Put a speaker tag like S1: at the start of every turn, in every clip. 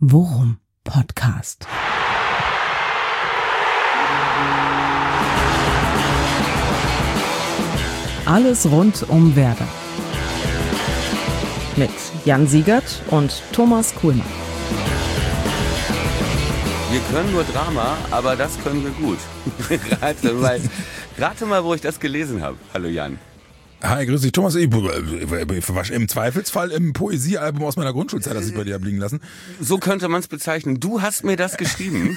S1: Worum Podcast. Alles rund um Werder. Mit Jan Siegert und Thomas Kuhlmann.
S2: Wir können nur Drama, aber das können wir gut. Rate mal, wo ich das gelesen habe. Hallo Jan.
S3: Hi, grüß dich, Thomas. Im Zweifelsfall im Poesiealbum aus meiner Grundschulzeit, das ich bei dir habe liegen lassen.
S2: So könnte man es bezeichnen. Du hast mir das geschrieben.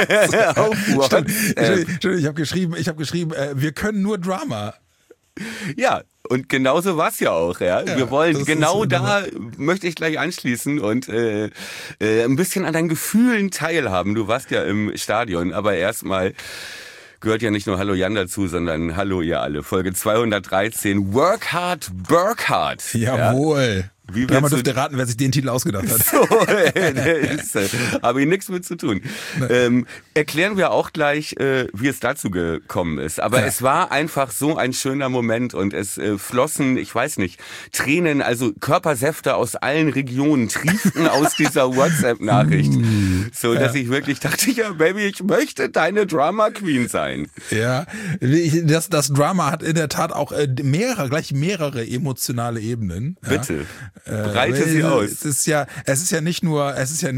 S3: Stimmt, ich habe geschrieben, wir können nur Drama.
S2: Ja, und genauso war es ja auch. Ja. Wir wollen genau da, möchte ich gleich anschließen und ein bisschen an deinen Gefühlen teilhaben. Du warst ja im Stadion, aber erstmal gehört ja nicht nur Hallo Jan dazu, sondern Hallo ihr alle. Folge 213, Work Hard, Burkhard.
S3: Jawohl. Ja. Ja, man dürfte raten, wer sich den Titel ausgedacht hat.
S2: So, habe ich nichts mit zu tun. Erklären wir auch gleich, wie es dazu gekommen ist. Aber es war einfach so ein schöner Moment und es flossen, ich weiß nicht, Tränen, also Körpersäfte aus allen Regionen trieften aus dieser WhatsApp-Nachricht. So, dass ich wirklich dachte, ja Baby, ich möchte deine Drama Queen sein.
S3: Ja, das Drama hat in der Tat auch mehrere emotionale Ebenen.
S2: Bitte.
S3: Ja.
S2: Breite sie aus.
S3: Es ist ja nicht nur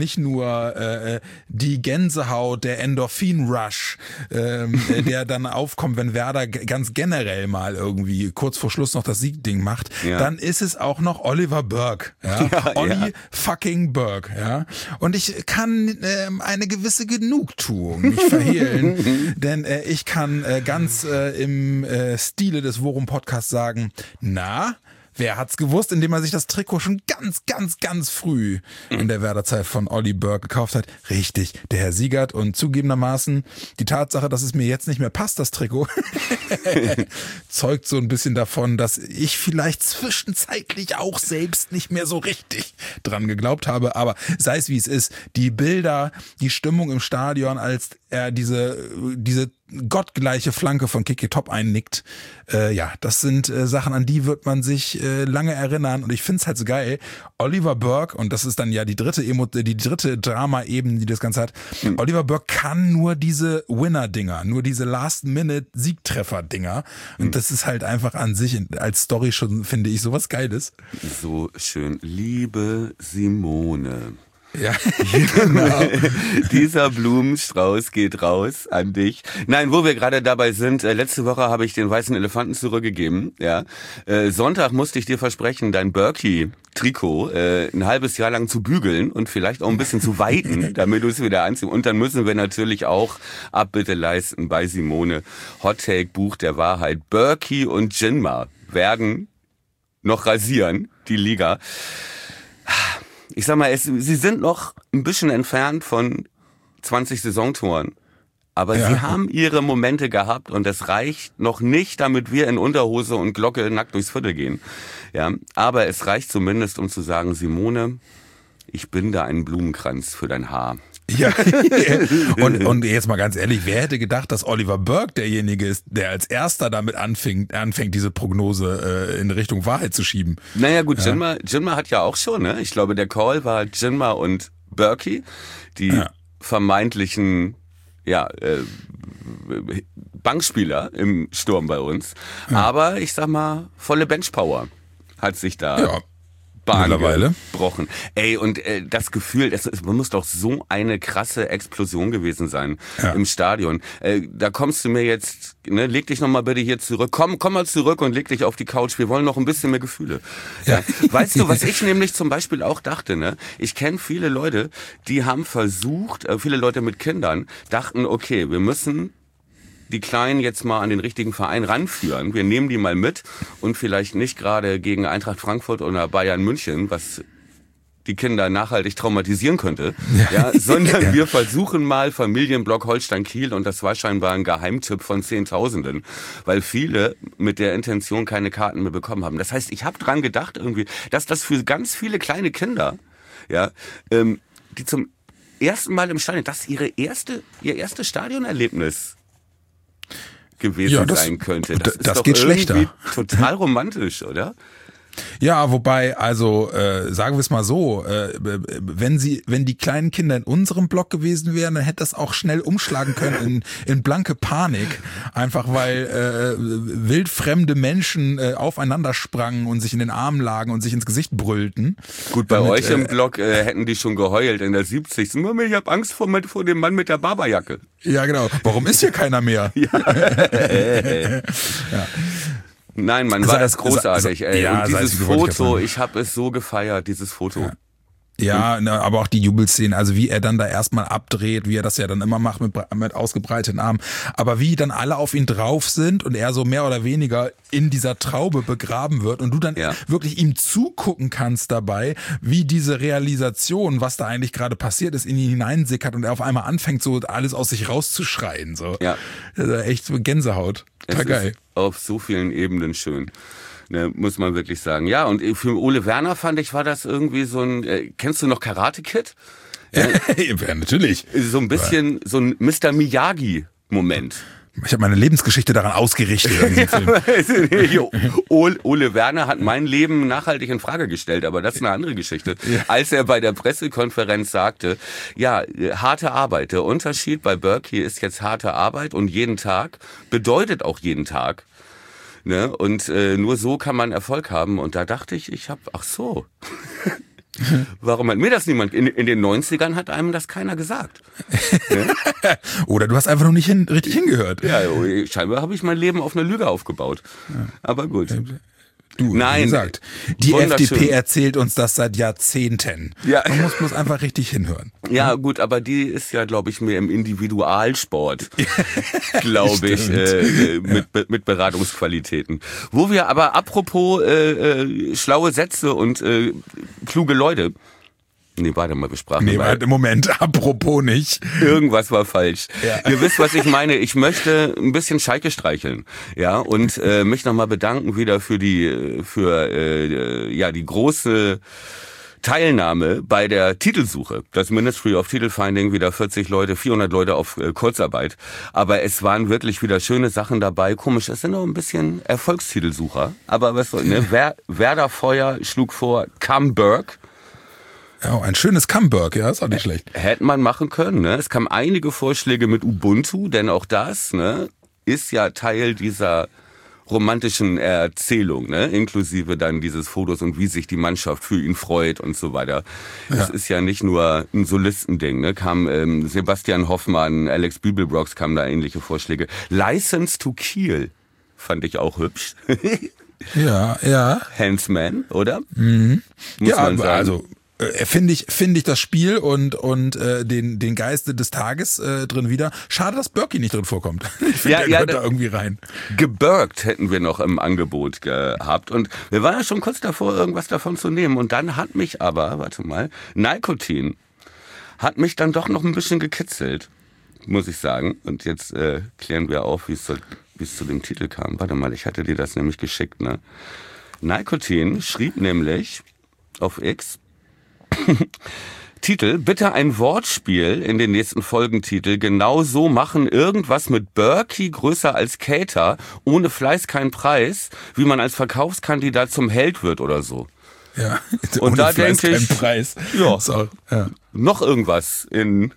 S3: die Gänsehaut, der Endorphin-Rush, der dann aufkommt, wenn Werder ganz generell mal irgendwie kurz vor Schluss noch das Siegding macht. Ja. Dann ist es auch noch Oliver Burke. Ja? Olli fucking Burke. Ja? Und ich kann eine gewisse Genugtuung nicht verhehlen, denn ich kann ganz im Stile des Worum-Podcasts sagen, wer hat's gewusst, indem er sich das Trikot schon ganz früh in der Werderzeit von Olli Burke gekauft hat? Richtig, der Herr Siegert. Und zugegebenermaßen die Tatsache, dass es mir jetzt nicht mehr passt, das Trikot, zeugt so ein bisschen davon, dass ich vielleicht zwischenzeitlich auch selbst nicht mehr so richtig dran geglaubt habe. Aber sei es wie es ist, die Bilder, die Stimmung im Stadion, als er diese gottgleiche Flanke von Kiki Top einnickt, das sind Sachen, an die wird man sich lange erinnern, und ich find's halt so geil. Oliver Burke, und das ist dann ja die dritte Drama-Ebene, die das Ganze hat, Oliver Burke kann nur diese Winner-Dinger, nur diese Last-Minute-Siegtreffer-Dinger, und das ist halt einfach an sich als Story schon, finde ich, sowas Geiles.
S2: So schön. Liebe Simone.
S3: Ja, genau.
S2: Dieser Blumenstrauß geht raus an dich. Nein, wo wir gerade dabei sind, letzte Woche habe ich den weißen Elefanten zurückgegeben. Ja, Sonntag musste ich dir versprechen, dein Berkey-Trikot ein halbes Jahr lang zu bügeln und vielleicht auch ein bisschen zu weiten, damit du es wieder anziehst. Und dann müssen wir natürlich auch Abbitte leisten bei Simone. Hot Take, Buch der Wahrheit. Berkey und Jinma werden noch rasieren, die Liga. Ich sag mal, sie sind noch ein bisschen entfernt von 20 Saisontoren. Aber sie haben ihre Momente gehabt, und das reicht noch nicht, damit wir in Unterhose und Glocke nackt durchs Viertel gehen. Ja, aber es reicht zumindest, um zu sagen, Simone, ich binde einen Blumenkranz für dein Haar.
S3: Ja, und jetzt mal ganz ehrlich, wer hätte gedacht, dass Oliver Burke derjenige ist, der als erster damit anfängt, diese Prognose in Richtung Wahrheit zu schieben?
S2: Naja gut, Jinma hat ja auch schon, ne? Ich glaube, der Call war Jinma und Berkey, die vermeintlichen Bankspieler im Sturm bei uns. Ja. Aber ich sag mal, volle Benchpower hat sich da gebrochen. Ey, und das Gefühl, es muss doch so eine krasse Explosion gewesen sein im Stadion. Da kommst du mir jetzt, ne, leg dich nochmal bitte hier zurück. Komm mal zurück und leg dich auf die Couch. Wir wollen noch ein bisschen mehr Gefühle. Ja. Weißt du, was ich nämlich zum Beispiel auch dachte, ne? Ich kenne viele Leute, die haben versucht, viele Leute mit Kindern, dachten, okay, wir müssen die Kleinen jetzt mal an den richtigen Verein ranführen. Wir nehmen die mal mit, und vielleicht nicht gerade gegen Eintracht Frankfurt oder Bayern München, was die Kinder nachhaltig traumatisieren könnte, sondern wir versuchen mal Familienblock Holstein Kiel, und das war scheinbar ein Geheimtipp von Zehntausenden, weil viele mit der Intention keine Karten mehr bekommen haben. Das heißt, ich habe dran gedacht irgendwie, dass das für ganz viele kleine Kinder, die zum ersten Mal im Stadion, das ihr erstes Stadionerlebnis gewesen sein könnte.
S3: Das geht schlechter.
S2: Total romantisch, oder?
S3: Ja, wobei, also sagen wir es mal so, wenn die kleinen Kinder in unserem Block gewesen wären, dann hätte das auch schnell umschlagen können in blanke Panik, einfach weil wildfremde Menschen aufeinander sprangen und sich in den Armen lagen und sich ins Gesicht brüllten.
S2: Gut, bei euch im Block hätten die schon geheult in der 70. Mama, ich habe Angst vor dem Mann mit der Barberjacke.
S3: Ja, genau. Warum ist hier keiner mehr? Ja.
S2: Ja. Nein, Mann, war das großartig. Ey. Ja, und dieses Foto, ich habe es so gefeiert, dieses Foto.
S3: Ja, aber auch die Jubelszenen, also wie er dann da erstmal abdreht, wie er das ja dann immer macht mit ausgebreiteten Armen, aber wie dann alle auf ihn drauf sind und er so mehr oder weniger in dieser Traube begraben wird und du dann wirklich ihm zugucken kannst dabei, wie diese Realisation, was da eigentlich gerade passiert ist, in ihn hineinsickert und er auf einmal anfängt, so alles aus sich rauszuschreien. So. Ja. Also echt so Gänsehaut. Total geil.
S2: Ist auf so vielen Ebenen schön. Ne, muss man wirklich sagen. Ja, und für Ole Werner fand ich, war das irgendwie so ein, kennst du noch Karate Kid?
S3: Ja, natürlich.
S2: So ein bisschen so ein Mr. Miyagi-Moment.
S3: Ich habe meine Lebensgeschichte daran ausgerichtet.
S2: Ole Werner hat mein Leben nachhaltig in Frage gestellt, aber das ist eine andere Geschichte. Ja. Als er bei der Pressekonferenz sagte, ja, harte Arbeit. Der Unterschied bei Berkey ist jetzt harte Arbeit und jeden Tag bedeutet auch jeden Tag. Ne? Und nur so kann man Erfolg haben. Und da dachte ich ach so. Warum hat mir das niemand? In den 90ern hat einem das keiner gesagt. Ne?
S3: Oder du hast einfach noch nicht richtig hingehört.
S2: Ja, scheinbar habe ich mein Leben auf einer Lüge aufgebaut. Ja. Aber gut.
S3: Du,
S2: nein,
S3: wie gesagt, die FDP erzählt uns das seit Jahrzehnten. Ja. Man muss bloß einfach richtig hinhören.
S2: Ja, gut, aber die ist ja, glaube ich, mehr im Individualsport, glaube ich, mit Beratungsqualitäten. Wo wir aber apropos schlaue Sätze und kluge Leute. Nee, warte mal, wir sprachen.
S3: Nee, warte, Moment, apropos nicht.
S2: Irgendwas war falsch. Ja. Ihr wisst, was ich meine. Ich möchte ein bisschen Schalke streicheln. Ja, und mich nochmal bedanken wieder für die große Teilnahme bei der Titelsuche. Das Ministry of Title Finding, wieder 400 Leute auf Kurzarbeit. Aber es waren wirklich wieder schöne Sachen dabei. Komisch, es sind noch ein bisschen Erfolgstitelsucher. Aber was soll, ne? Werder Feuer schlug vor Camberg.
S3: Ja, ein schönes Camberg, ja, ist auch nicht schlecht.
S2: Hätte man machen können, ne? Es kamen einige Vorschläge mit Ubuntu, denn auch das, ne, ist ja Teil dieser romantischen Erzählung, ne, inklusive dann dieses Fotos und wie sich die Mannschaft für ihn freut und so weiter. Ja. Es ist ja nicht nur ein Solistending, ne, kam Sebastian Hoffmann, Alex Bibelbrox kamen da ähnliche Vorschläge. License to Kiel fand ich auch hübsch.
S3: Ja.
S2: Handsman, oder?
S3: Mhm. Muss man sagen. Also finde ich das Spiel und den Geist des Tages drin wieder. Schade, dass Berkey nicht drin vorkommt. Ich finde, der gehört da irgendwie rein.
S2: Gebürgt hätten wir noch im Angebot gehabt. Und wir waren ja schon kurz davor, irgendwas davon zu nehmen. Und dann hat mich aber, Nikotin hat mich dann doch noch ein bisschen gekitzelt, muss ich sagen. Und jetzt klären wir auf, wie es zu dem Titel kam. Warte mal, ich hatte dir das nämlich geschickt, ne? Nikotin schrieb nämlich auf X, Titel, bitte ein Wortspiel in den nächsten Folgentitel. Genau so machen, irgendwas mit Berkey größer als Cater, ohne Fleiß kein Preis, wie man als Verkaufskandidat zum Held wird oder so.
S3: Ja,
S2: und da denke ich,
S3: Preis.
S2: Ja, noch irgendwas in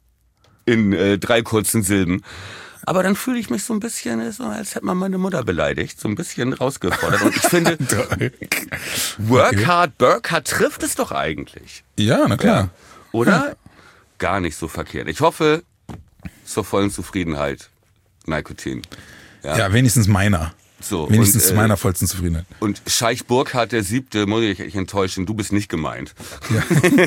S2: 3 kurzen Silben. Aber dann fühle ich mich so ein bisschen, so, als hätte man meine Mutter beleidigt, so ein bisschen rausgefordert. Und ich finde, Work hard, Burkhard trifft es doch eigentlich.
S3: Ja, na klar. Ja.
S2: Oder?
S3: Ja.
S2: Gar nicht so verkehrt. Ich hoffe, zur vollen Zufriedenheit, Nikotin.
S3: Ja, wenigstens meiner.
S2: So,
S3: wenigstens zu meiner vollsten Zufriedenheit.
S2: Und Scheich Burkhard der 7., muss ich enttäuschen, du bist nicht gemeint. Ja.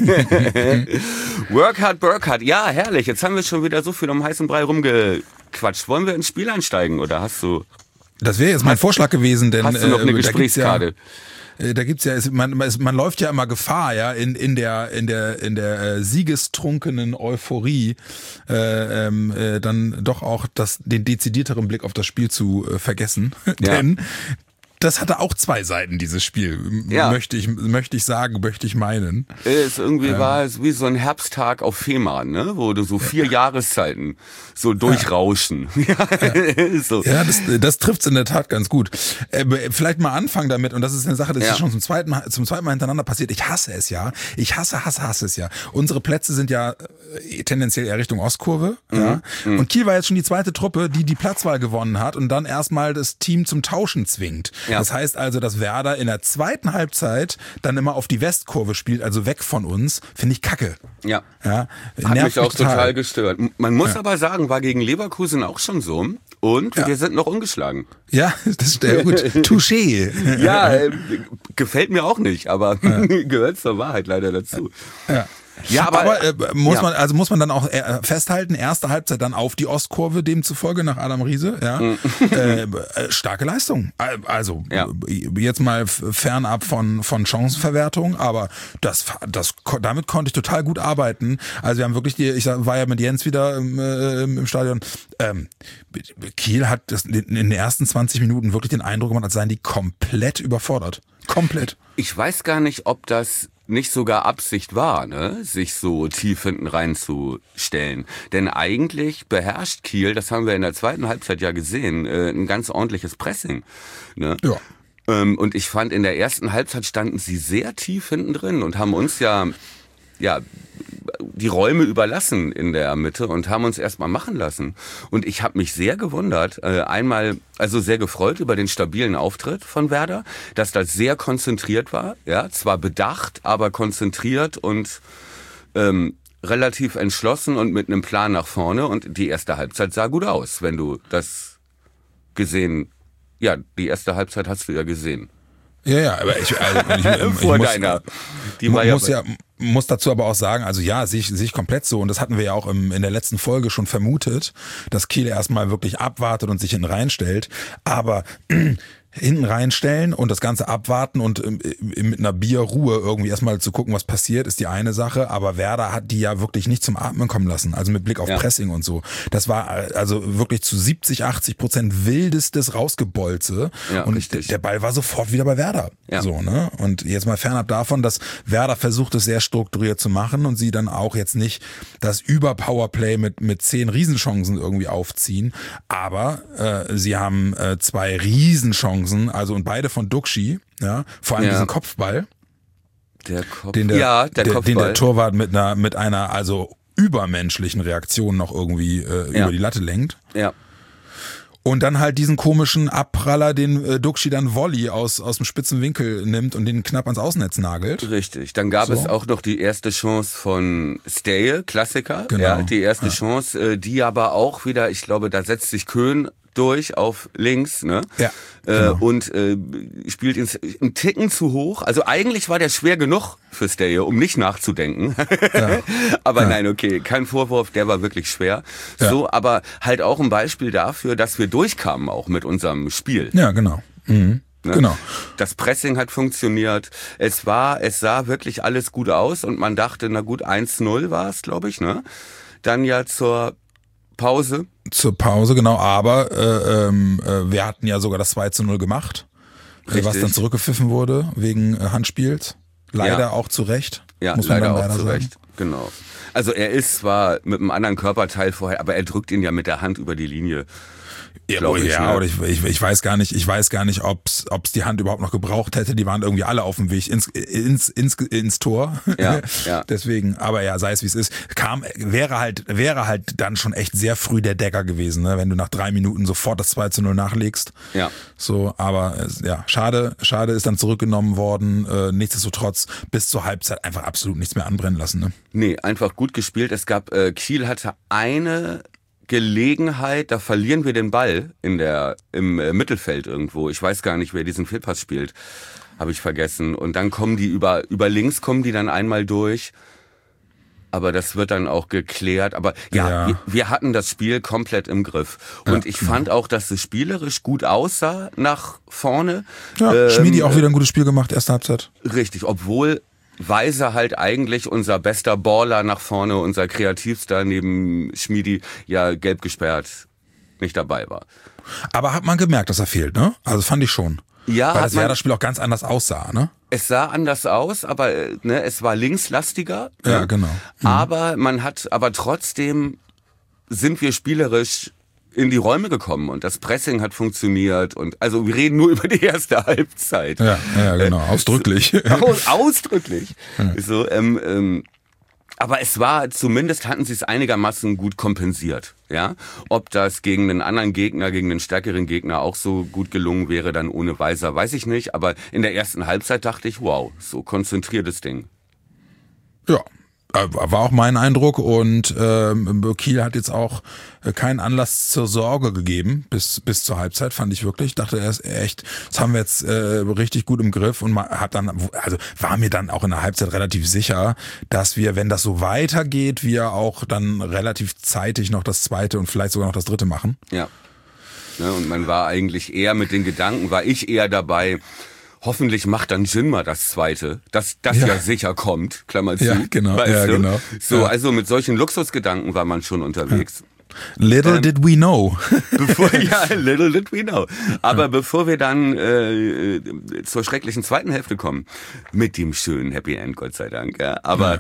S2: Work hard, Burkhard. Ja, herrlich. Jetzt haben wir schon wieder so viel um heißen Brei rumgequatscht. Wollen wir ins Spiel einsteigen oder hast du...
S3: Das wäre jetzt mein Vorschlag gewesen, denn...
S2: Hast du noch eine Gesprächskarte?
S3: Da gibt's ja, man läuft ja immer Gefahr, ja, in der siegestrunkenen Euphorie, dann doch auch den dezidierteren Blick auf das Spiel zu vergessen. Ja. Denn das hatte auch zwei Seiten, dieses Spiel. Möchte ich sagen, möchte ich meinen.
S2: Es irgendwie war es wie so ein Herbsttag auf Fehmarn, ne? Wo du so 4 Jahreszeiten so durchrauschen. So.
S3: Ja, das trifft's in der Tat ganz gut. Vielleicht mal anfangen damit, und das ist eine Sache, das ist schon zum zweiten Mal hintereinander passiert. Ich hasse es ja. Ich hasse es ja. Unsere Plätze sind ja tendenziell eher Richtung Ostkurve. Und Kiel war jetzt schon die zweite Truppe, die Platzwahl gewonnen hat und dann erstmal das Team zum Tauschen zwingt. Ja. Das heißt also, dass Werder in der zweiten Halbzeit dann immer auf die Westkurve spielt, also weg von uns, finde ich kacke.
S2: Ja. Hat mich auch total gestört. Man muss aber sagen, war gegen Leverkusen auch schon so. Und wir sind noch ungeschlagen.
S3: Ja, das ist gut. Touché.
S2: Ja, gefällt mir auch nicht, aber gehört zur Wahrheit leider dazu.
S3: Ja, aber muss man dann auch festhalten, erste Halbzeit dann auf die Ostkurve demzufolge nach Adam Riese, starke Leistung. Also jetzt mal fernab von Chancenverwertung, aber damit konnte ich total gut arbeiten. Also wir haben wirklich ich war ja mit Jens wieder im Stadion. Kiel hat in den ersten 20 Minuten wirklich den Eindruck gemacht, als seien die komplett überfordert. Komplett.
S2: Ich weiß gar nicht, ob das nicht sogar Absicht war, ne, sich so tief hinten reinzustellen. Denn eigentlich beherrscht Kiel, das haben wir in der zweiten Halbzeit ja gesehen, ein ganz ordentliches Pressing. Ne? Ja. Und ich fand, in der ersten Halbzeit standen sie sehr tief hinten drin und haben uns ja die Räume überlassen in der Mitte und haben uns erstmal machen lassen. Und ich habe mich sehr gewundert, also sehr gefreut über den stabilen Auftritt von Werder, dass das sehr konzentriert war, ja, zwar bedacht, aber konzentriert und relativ entschlossen und mit einem Plan nach vorne. Und die erste Halbzeit sah gut aus, wenn du das gesehen, die erste Halbzeit hast du ja gesehen.
S3: Ja, aber ich muss dazu aber auch sagen, also sehe ich komplett so, und das hatten wir ja auch in der letzten Folge schon vermutet, dass Kiel erstmal wirklich abwartet und sich hinten reinstellt, aber hinten reinstellen und das Ganze abwarten und mit einer Bierruhe irgendwie erstmal zu gucken, was passiert, ist die eine Sache, aber Werder hat die ja wirklich nicht zum Atmen kommen lassen, also mit Blick auf Pressing und so. Das war also wirklich zu 70-80% wildestes Rausgebolze und richtig. Der Ball war sofort wieder bei Werder. Ja. So, ne? Und jetzt mal fernab davon, dass Werder versucht, es sehr strukturiert zu machen und sie dann auch jetzt nicht das Überpowerplay mit 10 Riesenchancen irgendwie aufziehen, aber sie haben 2 Riesenchancen, also und beide von Duxi, vor allem diesen Kopfball, den der Torwart mit einer also übermenschlichen Reaktion noch irgendwie über die Latte lenkt. Ja. Und dann halt diesen komischen Abpraller, den Duxi dann Volley aus dem spitzen Winkel nimmt und den knapp ans Außennetz nagelt.
S2: Richtig. Dann gab es auch noch die erste Chance von Steye, Klassiker. Genau. Ja, die erste Chance, die aber auch wieder, ich glaube, da setzt sich Köhn durch auf links, ne? Ja. Genau. Und spielt ihn einen Ticken zu hoch. Also eigentlich war der schwer genug für Steye, um nicht nachzudenken. Ja. Aber nein, okay, kein Vorwurf, der war wirklich schwer. Ja. So, aber halt auch ein Beispiel dafür, dass wir durchkamen auch mit unserem Spiel.
S3: Ja, genau. Mhm.
S2: Ne? Genau. Das Pressing hat funktioniert. Es sah wirklich alles gut aus und man dachte, na gut, 1-0 war es, glaube ich, ne? Dann ja zur Pause, genau, aber wir hatten ja sogar das 2-0 gemacht, was dann zurückgepfiffen wurde wegen Handspiels. Leider auch zu Recht. Ja, muss man leider auch zu Recht, genau. Also er ist zwar mit einem anderen Körperteil vorher, aber er drückt ihn ja mit der Hand über die Linie.
S3: Oder ich weiß gar nicht, ob's die Hand überhaupt noch gebraucht hätte. Die waren irgendwie alle auf dem Weg ins Tor. Ja. Deswegen, aber sei es wie es ist. Wäre halt dann schon echt sehr früh der Decker gewesen, ne? Wenn du nach 3 Minuten sofort das 2-0 nachlegst. Ja. So, aber schade ist dann zurückgenommen worden. Nichtsdestotrotz bis zur Halbzeit einfach absolut nichts mehr anbrennen lassen. Ne?
S2: Nee, einfach gut gespielt. Es gab, Kiel hatte eine Gelegenheit, da verlieren wir den Ball im Mittelfeld irgendwo. Ich weiß gar nicht, wer diesen Fehlpass spielt. Habe ich vergessen. Und dann kommen die über links kommen die dann einmal durch. Aber das wird dann auch geklärt. Aber wir hatten das Spiel komplett im Griff. Und ich fand auch, dass es spielerisch gut aussah nach vorne.
S3: Ja, Schmiedi auch wieder ein gutes Spiel gemacht, erste Halbzeit.
S2: Richtig, obwohl Weiser halt eigentlich unser bester Baller nach vorne, unser Kreativstar neben Schmiedi, gelb gesperrt nicht dabei war.
S3: Aber hat man gemerkt, dass er fehlt, ne? Also fand ich schon. Ja, weil das Werder-Spiel auch ganz anders aussah, ne?
S2: Es sah anders aus, aber es war linkslastiger.
S3: Ja, genau.
S2: Aber aber trotzdem sind wir spielerisch in die Räume gekommen und das Pressing hat funktioniert und also wir reden nur über die erste Halbzeit.
S3: Ja, genau, ausdrücklich.
S2: Ausdrücklich. Ja. So, aber es war, zumindest hatten sie es einigermaßen gut kompensiert. Ja, ob das gegen einen anderen Gegner, gegen einen stärkeren Gegner auch so gut gelungen wäre, dann ohne Weiser, weiß ich nicht. Aber in der ersten Halbzeit dachte ich, wow, so konzentriertes Ding.
S3: Ja. War auch mein Eindruck und Kiel hat jetzt auch keinen Anlass zur Sorge gegeben bis zur Halbzeit, fand ich wirklich. Dachte erst echt, das haben wir jetzt richtig gut im Griff und war mir dann auch in der Halbzeit relativ sicher, dass wir, wenn das so weitergeht, wir auch dann relativ zeitig noch das zweite und vielleicht sogar noch das dritte machen.
S2: Ja. Und man war eigentlich eher mit den Gedanken, war ich eher dabei, hoffentlich macht dann Jinma das zweite, das ja sicher kommt, Klammer zu.
S3: Ja, genau. Ja, genau.
S2: So, also mit solchen Luxusgedanken war man schon unterwegs.
S3: Little did we know.
S2: Little did we know. Aber bevor wir dann zur schrecklichen zweiten Hälfte kommen, mit dem schönen Happy End, Gott sei Dank, ja. Aber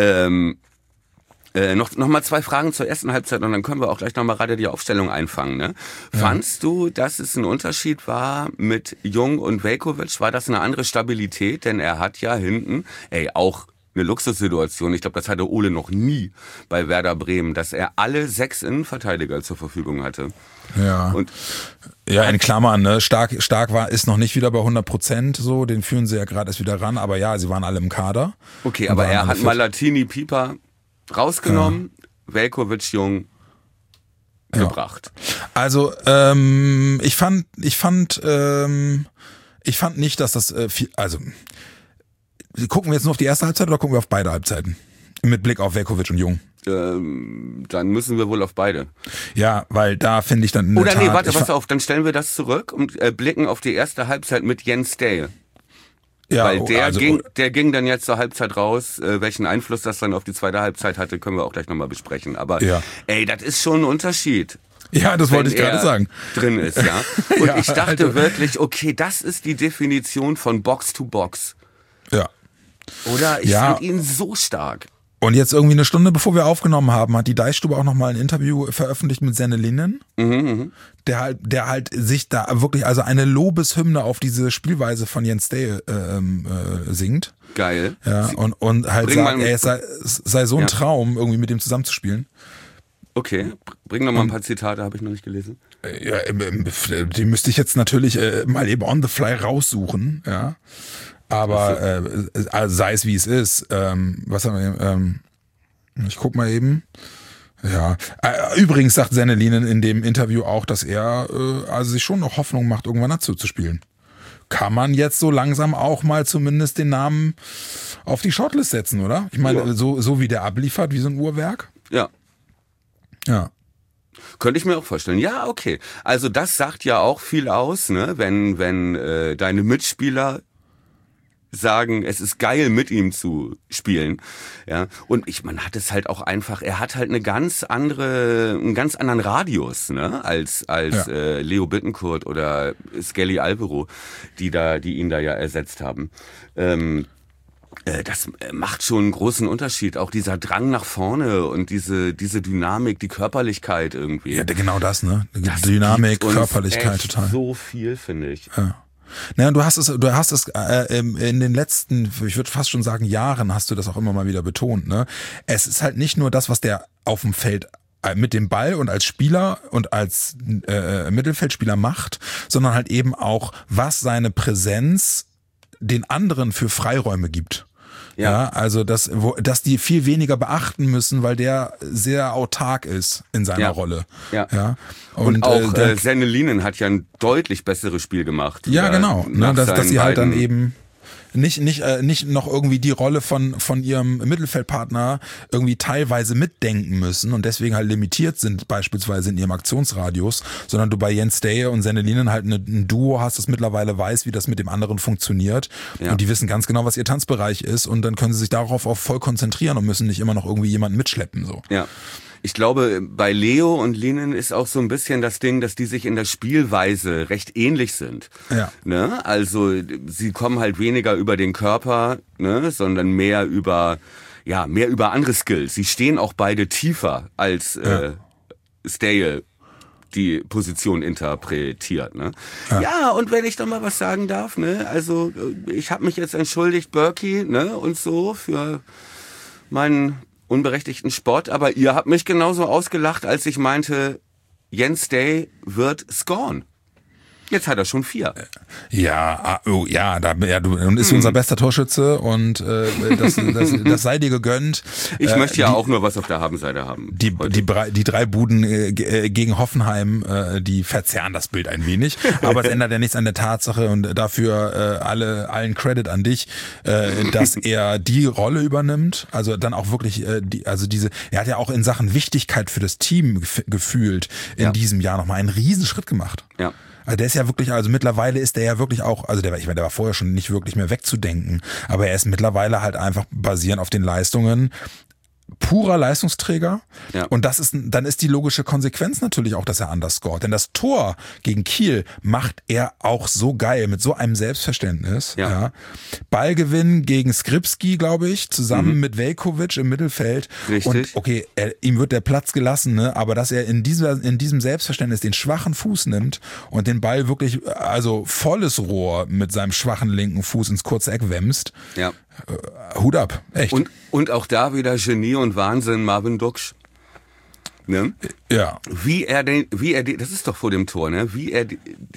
S2: noch mal 2 Fragen zur ersten Halbzeit und dann können wir auch gleich noch mal gerade die Aufstellung einfangen. Ne? Ja. Fandst du, dass es ein Unterschied war mit Jung und Veljković? War das eine andere Stabilität? Denn er hat ja hinten, auch eine Luxussituation. Ich glaube, das hatte Ole noch nie bei Werder Bremen, dass er alle 6 Innenverteidiger zur Verfügung hatte.
S3: Ja. Und ja, in Klammern, ne? Stark ist noch nicht wieder bei 100%, so, den führen sie ja gerade erst wieder ran, aber ja, sie waren alle im Kader.
S2: Okay, aber er hat Malatini, Pieper rausgenommen, Veljković, Jung gebracht.
S3: Also ich fand nicht, dass das gucken wir jetzt nur auf die erste Halbzeit oder gucken wir auf beide Halbzeiten? Mit Blick auf Veljković und Jung.
S2: Dann müssen wir wohl auf beide.
S3: Ja, weil da finde ich dann
S2: pass auf, dann stellen wir das zurück und blicken auf die erste Halbzeit mit Jens Dale. Ja, weil der ging dann jetzt zur Halbzeit raus. Welchen Einfluss das dann auf die zweite Halbzeit hatte, können wir auch gleich nochmal besprechen. Aber das ist schon ein Unterschied.
S3: Ja, das wollte ich gerade sagen.
S2: Drin ist, ja. Und ich dachte wirklich, okay, das ist die Definition von Box to Box.
S3: Ja.
S2: Oder? Ich fand ihn so stark.
S3: Und jetzt irgendwie eine Stunde bevor wir aufgenommen haben, hat die Deichstube auch nochmal ein Interview veröffentlicht mit Senne Linen, der halt sich da wirklich also eine Lobeshymne auf diese Spielweise von Jens Dale singt.
S2: Geil.
S3: Ja, und halt sagt, es sei so ein Traum, irgendwie mit dem zusammenzuspielen.
S2: Okay, bring noch mal ein paar Zitate, habe ich noch nicht gelesen.
S3: Ja, die müsste ich jetzt natürlich mal eben on the fly raussuchen, ja. Aber also sei es wie es ist. Was haben wir? Ich guck mal eben. Ja. Übrigens sagt Senne Linen in dem Interview auch, dass er also sich schon noch Hoffnung macht, irgendwann dazu zu spielen. Kann man jetzt so langsam auch mal zumindest den Namen auf die Shortlist setzen, oder? Ich meine, so wie der abliefert, wie so ein Uhrwerk.
S2: Ja.
S3: Ja.
S2: Könnte ich mir auch vorstellen. Ja, okay. Also das sagt ja auch viel aus, ne? Wenn deine Mitspieler sagen, es ist geil, mit ihm zu spielen. Ja. Und man hat es halt auch einfach, er hat halt einen ganz anderen Radius, ne, als Leo Bittencourt oder Skelly Alvaro, die ihn da ja ersetzt haben. Das macht schon einen großen Unterschied. Auch dieser Drang nach vorne und diese Dynamik, die Körperlichkeit irgendwie.
S3: Ja, genau das, ne? Dynamik, Körperlichkeit, total.
S2: So viel, finde ich.
S3: Ja. Naja, du hast es in den letzten, ich würde fast schon sagen, Jahren hast du das auch immer mal wieder betont, ne? Es ist halt nicht nur das, was der auf dem Feld mit dem Ball und als Spieler und als Mittelfeldspieler macht, sondern halt eben auch, was seine Präsenz den anderen für Freiräume gibt. Ja, also dass die viel weniger beachten müssen, weil der sehr autark ist in seiner Rolle.
S2: Ja. Und auch Senne Linen hat ja ein deutlich besseres Spiel gemacht.
S3: Ja, genau. Ne, dass sie halt dann eben nicht noch irgendwie die Rolle von ihrem Mittelfeldpartner irgendwie teilweise mitdenken müssen und deswegen halt limitiert sind beispielsweise in ihrem Aktionsradius, sondern du bei Jens Dale und Senne Linen halt ein Duo hast, das mittlerweile weiß, wie das mit dem anderen funktioniert und die wissen ganz genau, was ihr Tanzbereich ist und dann können sie sich darauf auch voll konzentrieren und müssen nicht immer noch irgendwie jemanden mitschleppen. So.
S2: Ich glaube, bei Leo und Linen ist auch so ein bisschen das Ding, dass die sich in der Spielweise recht ähnlich sind.
S3: Ja.
S2: Ne? Also sie kommen halt weniger über den Körper, ne? Sondern mehr über andere Skills. Sie stehen auch beide tiefer als Stale die Position interpretiert. Ne? Ja, und wenn ich doch mal was sagen darf, ne? Also ich habe mich jetzt entschuldigt, Berkey, ne? Und so für meinen unberechtigten Spott, aber ihr habt mich genauso ausgelacht, als ich meinte, Jens Day wird scoren. Jetzt hat er schon 4.
S3: Ja, nun ist unser bester Torschütze und das sei dir gegönnt.
S2: Ich möchte ja auch nur was auf der Habenseite haben.
S3: Die 3 Buden gegen Hoffenheim, die verzerren das Bild ein wenig, aber es ändert ja nichts an der Tatsache und dafür allen Credit an dich, dass er die Rolle übernimmt, also dann auch wirklich er hat ja auch in Sachen Wichtigkeit für das Team gefühlt in diesem Jahr nochmal einen Riesenschritt gemacht.
S2: Ja.
S3: Also der ist ja wirklich, also mittlerweile ist der ja wirklich auch, also der war vorher schon nicht wirklich mehr wegzudenken, aber er ist mittlerweile halt einfach basierend auf den Leistungen purer Leistungsträger. Ja. Und dann ist die logische Konsequenz natürlich auch, dass er anders scoret. Denn das Tor gegen Kiel macht er auch so geil, mit so einem Selbstverständnis. Ja. Ja. Ballgewinn gegen Skripski, glaube ich, zusammen mit Veljkovic im Mittelfeld.
S2: Richtig.
S3: Und okay, ihm wird der Platz gelassen, ne? Aber dass er in diesem Selbstverständnis den schwachen Fuß nimmt und den Ball wirklich, also volles Rohr mit seinem schwachen linken Fuß ins kurze Eck wämst.
S2: Ja.
S3: Hut ab, echt.
S2: Und auch da wieder Genie und Wahnsinn, Marvin Duksch. Ne?
S3: Ja.
S2: Wie er das ist doch vor dem Tor, ne? Wie er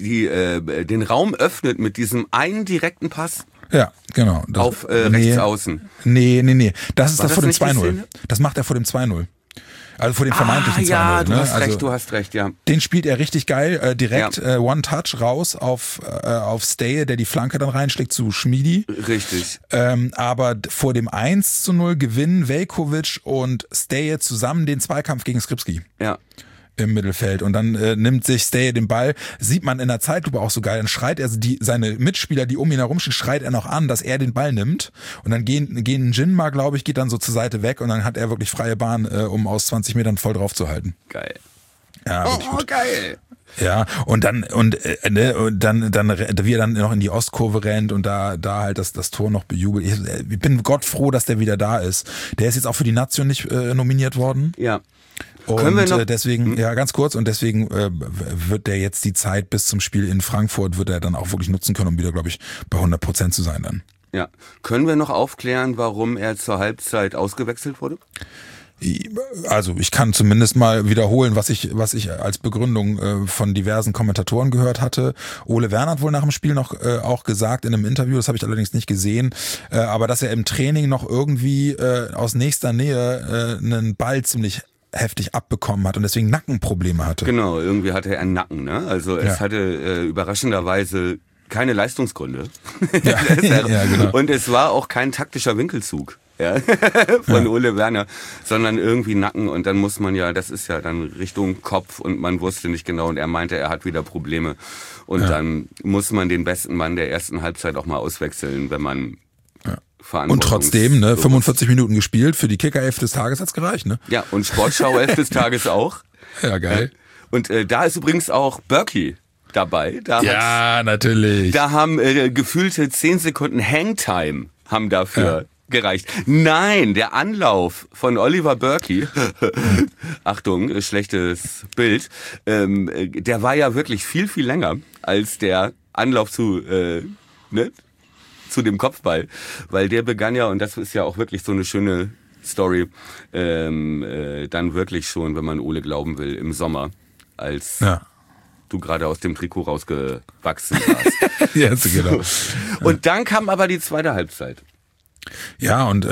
S2: den Raum öffnet mit diesem einen direkten Pass.
S3: Ja, genau.
S2: Auf rechts außen.
S3: Nee. Das ist das vor dem 2-0. Das macht er vor dem 2-0. Also vor dem vermeintlichen 2-0.
S2: Ja, du hast recht, ja.
S3: Den spielt er richtig geil, direkt One-Touch raus auf Stay, der die Flanke dann reinschlägt zu Schmiedi.
S2: Richtig.
S3: Aber vor dem 1-0 gewinnen Veljkovic und Stay zusammen den Zweikampf gegen Skripski.
S2: Ja.
S3: Im Mittelfeld und dann nimmt sich Stay den Ball, sieht man in der Zeitlupe auch so geil, dann schreit er seine Mitspieler, die um ihn herumstehen, schreit er noch an, dass er den Ball nimmt und dann gehen Jinma, glaube ich, geht dann so zur Seite weg und dann hat er wirklich freie Bahn, um aus 20 Metern voll drauf zu halten.
S2: Geil.
S3: Ja,
S2: gut. Geil.
S3: Ja, und dann wie er dann noch in die Ostkurve rennt und da halt das Tor noch bejubelt. Ich bin Gott froh, dass der wieder da ist. Der ist jetzt auch für die Nation nicht nominiert worden.
S2: Ja.
S3: Und deswegen, ganz kurz, und deswegen wird der jetzt die Zeit bis zum Spiel in Frankfurt, wird er dann auch wirklich nutzen können, um wieder, glaube ich, bei 100% zu sein dann.
S2: Ja. Können wir noch aufklären, warum er zur Halbzeit ausgewechselt wurde?
S3: Also ich kann zumindest mal wiederholen, was ich als Begründung von diversen Kommentatoren gehört hatte. Ole Werner hat wohl nach dem Spiel noch auch gesagt in einem Interview, das habe ich allerdings nicht gesehen, aber dass er im Training noch irgendwie aus nächster Nähe einen Ball ziemlich heftig abbekommen hat und deswegen Nackenprobleme hatte.
S2: Genau, irgendwie hatte er einen Nacken, ne? Also es hatte überraschenderweise keine Leistungsgründe.
S3: Ja, ja, genau.
S2: Und es war auch kein taktischer Winkelzug von Ole Werner, sondern irgendwie Nacken und dann muss man das ist ja dann Richtung Kopf und man wusste nicht genau und er meinte, er hat wieder Probleme und dann muss man den besten Mann der ersten Halbzeit auch mal auswechseln, wenn man
S3: und trotzdem, 45 Minuten gespielt, für die Kicker-Elf des Tages hat's gereicht, ne?
S2: Ja, und Sportschau-Elf des Tages auch.
S3: Ja, geil.
S2: Und da ist übrigens auch Berkey dabei.
S3: Natürlich.
S2: Da haben gefühlte 10 Sekunden Hangtime haben dafür gereicht. Nein, der Anlauf von Oliver Berkey, Achtung, schlechtes Bild, der war ja wirklich viel, viel länger als der Anlauf zu dem Kopfball, weil der begann ja, und das ist ja auch wirklich so eine schöne Story, dann wirklich schon, wenn man Ole glauben will, im Sommer, als du gerade aus dem Trikot rausgewachsen warst.
S3: Ja, genau.
S2: Und dann kam aber die zweite Halbzeit.
S3: Ja, und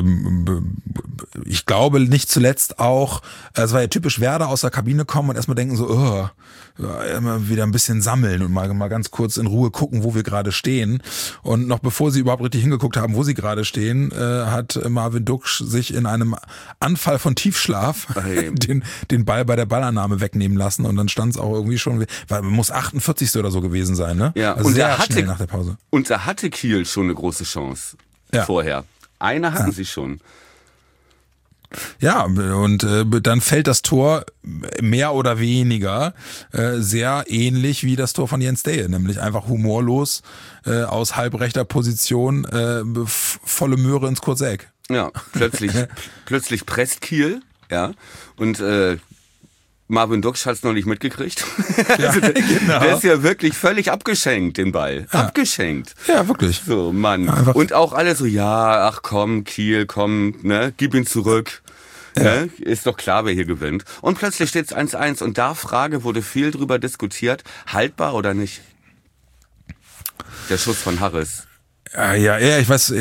S3: ich glaube nicht zuletzt auch, es war ja typisch Werder aus der Kabine kommen und erstmal denken so, immer wieder ein bisschen sammeln und mal ganz kurz in Ruhe gucken, wo wir gerade stehen. Und noch bevor sie überhaupt richtig hingeguckt haben, wo sie gerade stehen, hat Marvin Duksch sich in einem Anfall von Tiefschlaf den Ball bei der Ballannahme wegnehmen lassen und dann stand es auch irgendwie schon, weil man muss 48. oder so gewesen sein, ne?
S2: Ja,
S3: also
S2: und
S3: sehr schnell nach der Pause.
S2: Und da hatte Kiel schon eine große Chance vorher. Eine hatten sie schon.
S3: Ja, und dann fällt das Tor mehr oder weniger sehr ähnlich wie das Tor von Jens Deje, nämlich einfach humorlos aus halbrechter Position volle Möhre ins kurze Eck.
S2: Ja, plötzlich presst Kiel, ja, und Marvin Duksch hat's noch nicht mitgekriegt.
S3: Ja,
S2: also
S3: genau.
S2: Der ist ja wirklich völlig abgeschenkt, den Ball. Ja. Abgeschenkt.
S3: Ja, wirklich.
S2: So, Mann.
S3: Einfach.
S2: Und auch alle so, ja, ach komm, Kiel, komm, ne, gib ihn zurück. Ja. Ne? Ist doch klar, wer hier gewinnt. Und plötzlich steht's 1-1 und wurde viel drüber diskutiert, haltbar oder nicht? Der Schuss von Harris.
S3: Ja, ich weiß,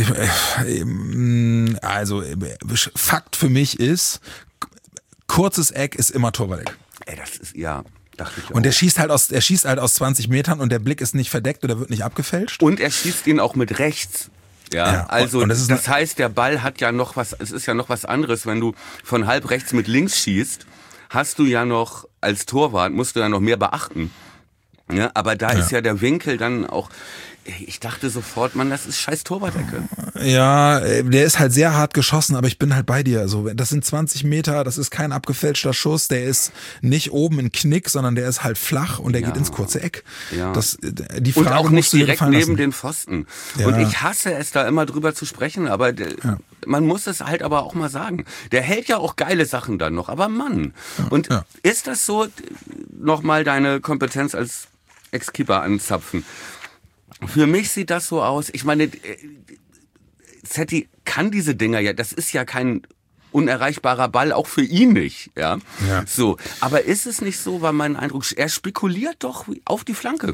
S3: also Fakt für mich ist, kurzes Eck ist immer Torwart-Eck.
S2: Ey, das ist, ja, dachte ich auch.
S3: Und er schießt halt aus 20 Metern und der Blick ist nicht verdeckt oder wird nicht abgefälscht.
S2: Und er schießt ihn auch mit rechts. Ja, also und das heißt, der Ball hat ja noch was, es ist ja noch was anderes, wenn du von halb rechts mit links schießt, hast du ja noch, als Torwart musst du ja noch mehr beachten. Ja, aber da ist ja der Winkel dann auch, ich dachte sofort, Mann, das ist scheiß Torwart-Ecke.
S3: Ja, der ist halt sehr hart geschossen, aber ich bin halt bei dir. Also, das sind 20 Meter, das ist kein abgefälschter Schuss, der ist nicht oben in Knick, sondern der ist halt flach und der geht ins kurze Eck.
S2: Ja.
S3: Die Frage
S2: und auch nicht direkt neben
S3: lassen.
S2: Den Pfosten.
S3: Ja.
S2: Und ich hasse es, da immer drüber zu sprechen, aber man muss es halt aber auch mal sagen. Der hält ja auch geile Sachen dann noch, aber Mann. Und ist das so, nochmal deine Kompetenz als Ex-Keeper anzapfen? Für mich sieht das so aus, ich meine, Zetti kann diese Dinger ja, das ist ja kein unerreichbarer Ball, auch für ihn nicht, ja. So, aber ist es nicht so, war mein Eindruck, er spekuliert doch auf die Flanke.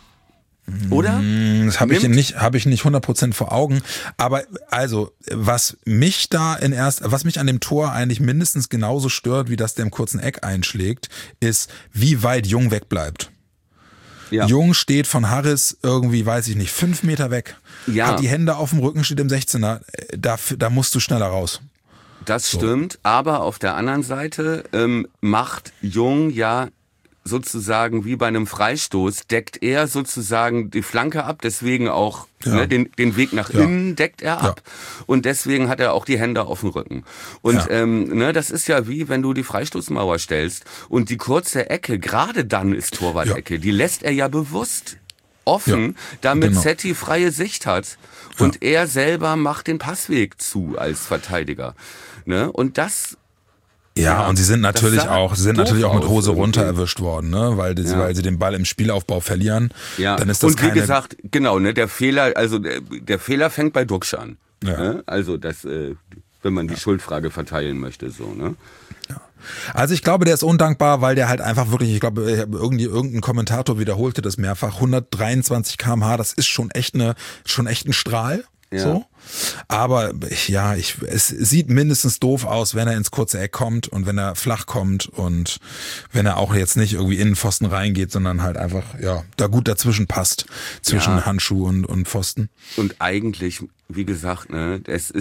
S2: Oder?
S3: Das habe ich nicht 100% vor Augen. Aber also, was mich an dem Tor eigentlich mindestens genauso stört, wie das der im kurzen Eck einschlägt, ist, wie weit Jung wegbleibt. Ja. Jung steht von Harris irgendwie, weiß ich nicht, 5 Meter weg. Ja. Hat die Hände auf dem Rücken, steht im 16er. Da musst du schneller raus.
S2: Das stimmt, aber auf der anderen Seite macht Jung ja sozusagen wie bei einem Freistoß, deckt er sozusagen die Flanke ab, deswegen auch den Weg nach innen deckt er ab und deswegen hat er auch die Hände auf dem Rücken. Und das ist ja wie, wenn du die Freistoßmauer stellst und die kurze Ecke, gerade dann ist Torwart-Ecke, die lässt er ja bewusst offen, damit Zetti freie Sicht hat und er selber macht den Passweg zu als Verteidiger. Ne? Und das...
S3: Ja, und sie sind natürlich auch mit Hose runter erwischt worden, ne, weil sie den Ball im Spielaufbau verlieren.
S2: Ja.
S3: Dann ist das
S2: und wie gesagt, genau, ne, der Fehler fängt bei Duksch an. Ja. Ne? Also das, wenn man die Schuldfrage verteilen möchte, so, ne?
S3: Ja. Also ich glaube, der ist undankbar, weil der halt einfach wirklich, ich glaube, irgendein Kommentator wiederholte das mehrfach, 123 km/h, das ist schon echt ein Strahl. Ja. So. Aber es sieht mindestens doof aus, wenn er ins kurze Eck kommt und wenn er flach kommt und wenn er auch jetzt nicht irgendwie in den Pfosten reingeht, sondern halt einfach da gut dazwischen passt, zwischen Handschuh und Pfosten.
S2: Und eigentlich, wie gesagt, ne,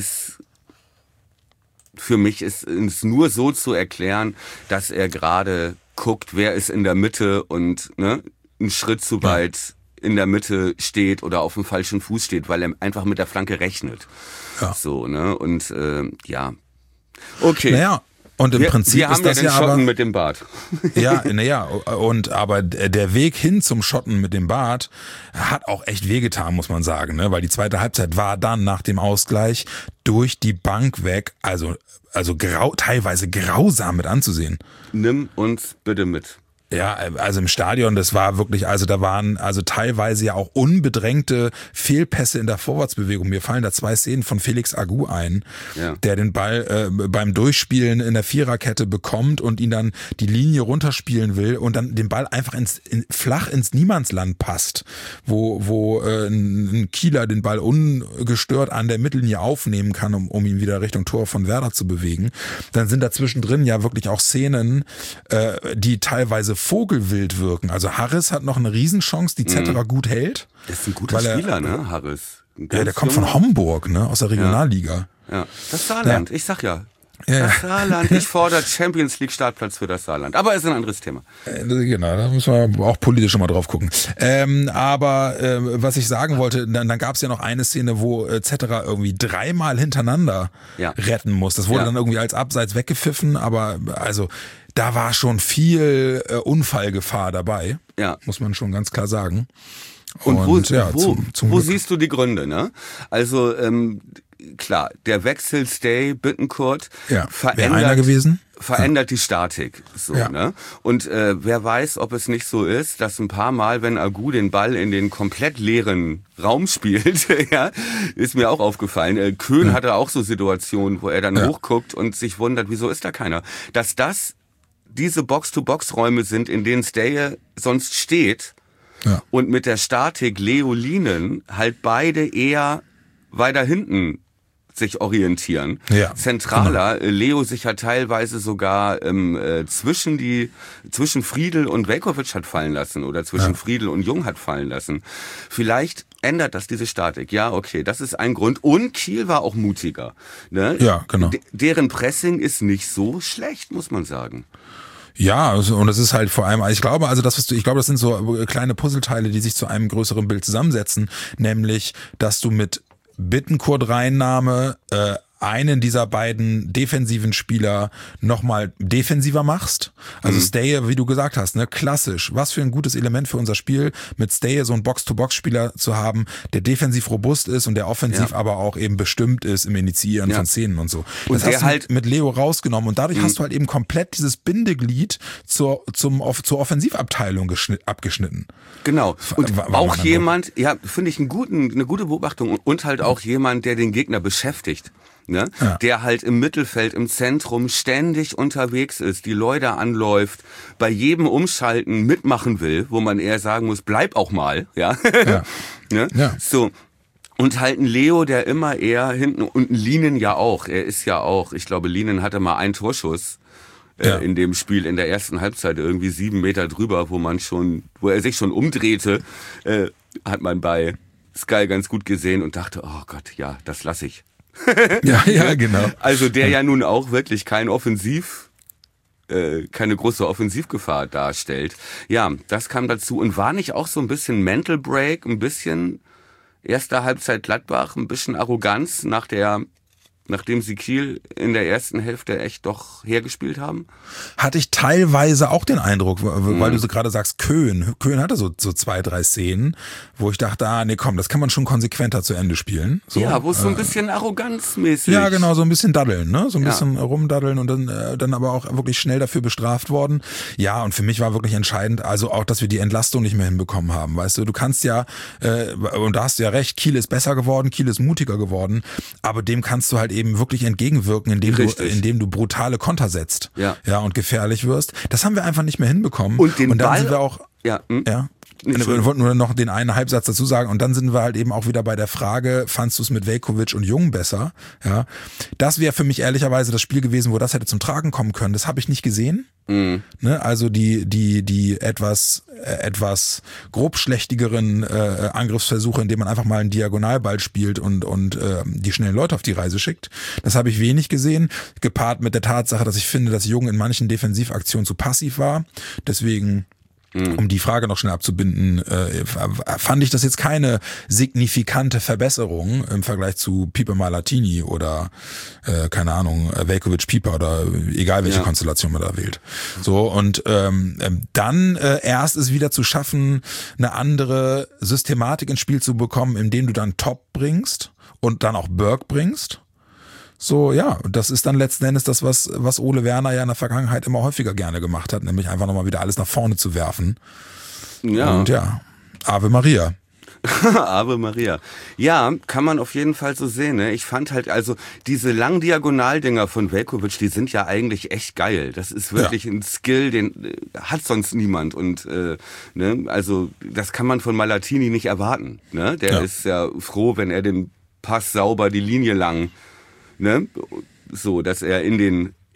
S2: für mich ist es nur so zu erklären, dass er gerade guckt, wer ist in der Mitte und einen Schritt zu weit in der Mitte steht oder auf dem falschen Fuß steht, weil er einfach mit der Flanke rechnet. Ja. So, ne? Und okay.
S3: Naja, und im Prinzip
S2: wir haben
S3: ist das
S2: den Schotten mit dem Bart.
S3: Aber der Weg hin zum Schotten mit dem Bart hat auch echt wehgetan, muss man sagen, ne? Weil die zweite Halbzeit war dann nach dem Ausgleich durch die Bank weg, also teilweise grausam mit anzusehen.
S2: Nimm uns bitte mit.
S3: Ja, also im Stadion, das war wirklich, da waren teilweise ja auch unbedrängte Fehlpässe in der Vorwärtsbewegung. Mir fallen da 2 Szenen von Felix Agu ein, der den Ball beim Durchspielen in der Viererkette bekommt und ihn dann die Linie runterspielen will und dann den Ball einfach flach ins Niemandsland passt, wo ein Kieler den Ball ungestört an der Mittellinie aufnehmen kann, um ihn wieder Richtung Tor von Werder zu bewegen. Dann sind da zwischendrin ja wirklich auch Szenen, die teilweise vogelwild wirken. Also Harris hat noch eine Riesenchance, die Zetterer gut hält.
S2: Das ist ein guter Spieler, ne, Harris.
S3: Ja, der kommt von Homburg, ne, aus der Regionalliga.
S2: Ja. Das Saarland, ich sag ja. Das Saarland, ich fordere Champions League Startplatz für das Saarland. Aber ist ein anderes Thema.
S3: Genau, da müssen wir auch politisch schon mal drauf gucken. Was ich sagen wollte, dann gab es ja noch eine Szene, wo Cetera irgendwie 3-mal hintereinander retten muss. Das wurde dann irgendwie als Abseits weggepfiffen, aber also da war schon viel Unfallgefahr dabei, muss man schon ganz klar sagen.
S2: Und wo siehst du die Gründe, ne? Also klar, der Wechsel Stay Bittencourt verändert die Statik, so, ne? Und wer weiß, ob es nicht so ist, dass ein paar Mal, wenn Agu den Ball in den komplett leeren Raum spielt, ist mir auch aufgefallen. Köhn hatte auch so Situationen, wo er dann hochguckt und sich wundert, wieso ist da keiner? Dass diese Box-to-Box-Räume sind, in denen Stay sonst steht und mit der Statik Leo Lienen halt beide eher weiter hinten sich orientieren. Zentraler, Leo sich ja teilweise sogar zwischen Friedel und Veljković hat fallen lassen oder zwischen Friedel und Jung hat fallen lassen. Vielleicht ändert das diese Statik. Ja, okay, das ist ein Grund. Und Kiel war auch mutiger. Ne?
S3: Ja, genau.
S2: Deren Pressing ist nicht so schlecht, muss man sagen.
S3: Ja, und das ist halt vor allem, ich glaube, das sind so kleine Puzzleteile, die sich zu einem größeren Bild zusammensetzen, nämlich, dass du mit Bittencourt-Reinnahme einen dieser beiden defensiven Spieler nochmal defensiver machst. Also Stay, wie du gesagt hast, ne, klassisch. Was für ein gutes Element für unser Spiel, mit Stay so einen Box-to-Box-Spieler zu haben, der defensiv robust ist und der offensiv aber auch eben bestimmt ist im Initiieren von Szenen und so.
S2: Und
S3: das hast du halt mit Leo rausgenommen und dadurch hast du halt eben komplett dieses Bindeglied zur Offensivabteilung abgeschnitten.
S2: Genau. Und auch jemand, finde ich eine gute Beobachtung und halt auch jemand, der den Gegner beschäftigt. Ne? Der halt im Mittelfeld, im Zentrum ständig unterwegs ist, die Leute anläuft, bei jedem Umschalten mitmachen will, wo man eher sagen muss, bleib auch mal, ne? So. Und halt ein Leo, der immer eher hinten, und ein Lienen ja auch, ich glaube, Lienen hatte mal einen Torschuss in dem Spiel in der ersten Halbzeit, irgendwie 7 Meter drüber, wo er sich schon umdrehte, hat man bei Sky ganz gut gesehen und dachte, oh Gott, das lasse ich.
S3: Genau.
S2: Also der ja nun auch wirklich keine große Offensivgefahr darstellt. Ja, das kam dazu und war nicht auch so ein bisschen Mental Break, ein bisschen erste Halbzeit Gladbach, ein bisschen Arroganz nachdem sie Kiel in der ersten Hälfte echt doch hergespielt haben?
S3: Hatte ich teilweise auch den Eindruck, weil du so gerade sagst, Köhn hatte so 2, 3 Szenen, wo ich dachte, das kann man schon konsequenter zu Ende spielen. So,
S2: wo es so ein bisschen arroganzmäßig.
S3: Ja, genau, so ein bisschen daddeln, ne? So ein bisschen rumdaddeln und dann aber auch wirklich schnell dafür bestraft worden. Ja, und für mich war wirklich entscheidend, also auch, dass wir die Entlastung nicht mehr hinbekommen haben, weißt du, du kannst und da hast du ja recht, Kiel ist besser geworden, Kiel ist mutiger geworden, aber dem kannst du halt eben wirklich entgegenwirken, indem du brutale Konter setzt. Und gefährlich wirst. Das haben wir einfach nicht mehr hinbekommen.
S2: Und dann
S3: Ball, sind wir auch, wir wollten nur noch den einen Halbsatz dazu sagen und dann sind wir halt eben auch wieder bei der Frage, fandst du es mit Veljković und Jung besser? Ja, das wäre für mich ehrlicherweise das Spiel gewesen, wo das hätte zum Tragen kommen können. Das habe ich nicht gesehen. Ne? Also die etwas grobschlächtigeren Angriffsversuche, indem man einfach mal einen Diagonalball spielt und die schnellen Leute auf die Reise schickt. Das habe ich wenig gesehen, gepaart mit der Tatsache, dass ich finde, dass Jung in manchen Defensivaktionen zu passiv war. Deswegen, um die Frage noch schnell abzubinden, fand ich das jetzt keine signifikante Verbesserung im Vergleich zu Pipe Malatini oder keine Ahnung, Veljković Pieper oder egal welche Konstellation man da wählt. So, und dann erst es wieder zu schaffen, eine andere Systematik ins Spiel zu bekommen, indem du dann Top bringst und dann auch Burke bringst. So, das ist dann letzten Endes das, was Ole Werner ja in der Vergangenheit immer häufiger gerne gemacht hat, nämlich einfach nochmal wieder alles nach vorne zu werfen. Ja. Und Ave Maria.
S2: Ave Maria. Ja, kann man auf jeden Fall so sehen. Ne? Ich fand halt, also diese langen Diagonaldinger von Veljković, die sind ja eigentlich echt geil. Das ist wirklich ein Skill, den hat sonst niemand. Und also das kann man von Malatini nicht erwarten. Ne? Der ist ja froh, wenn er den Pass sauber die Linie lang, ne? So, dass er in den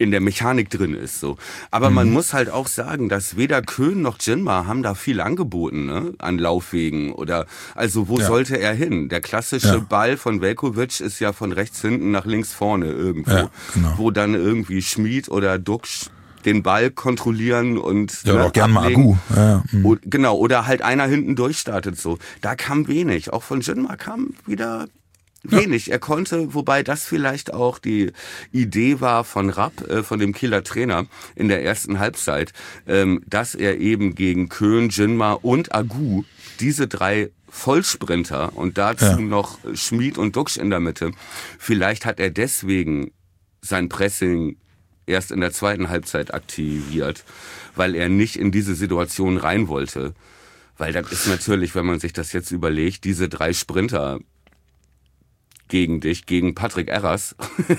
S2: in der Mechanik drin ist. So. Aber man muss halt auch sagen, dass weder Köhn noch Jinma haben da viel angeboten, ne? An Laufwegen oder also wo sollte er hin? Der klassische Ball von Veljković ist ja von rechts hinten nach links vorne irgendwo, wo dann irgendwie Schmid oder Duksch den Ball kontrollieren und
S3: oder auch gern mal Agu.
S2: Genau, oder halt einer hinten durchstartet so. Da kam wenig. Auch von Jinma kam wieder wenig. Er konnte, wobei das vielleicht auch die Idee war von Rapp, von dem Kieler Trainer in der ersten Halbzeit, dass er eben gegen Köhn, Jinma und Agu diese 3 Vollsprinter und dazu noch Schmid und Duksch in der Mitte. Vielleicht hat er deswegen sein Pressing erst in der zweiten Halbzeit aktiviert, weil er nicht in diese Situation rein wollte. Weil das ist natürlich, wenn man sich das jetzt überlegt, diese 3 Sprinter gegen dich, gegen Patrick Erras,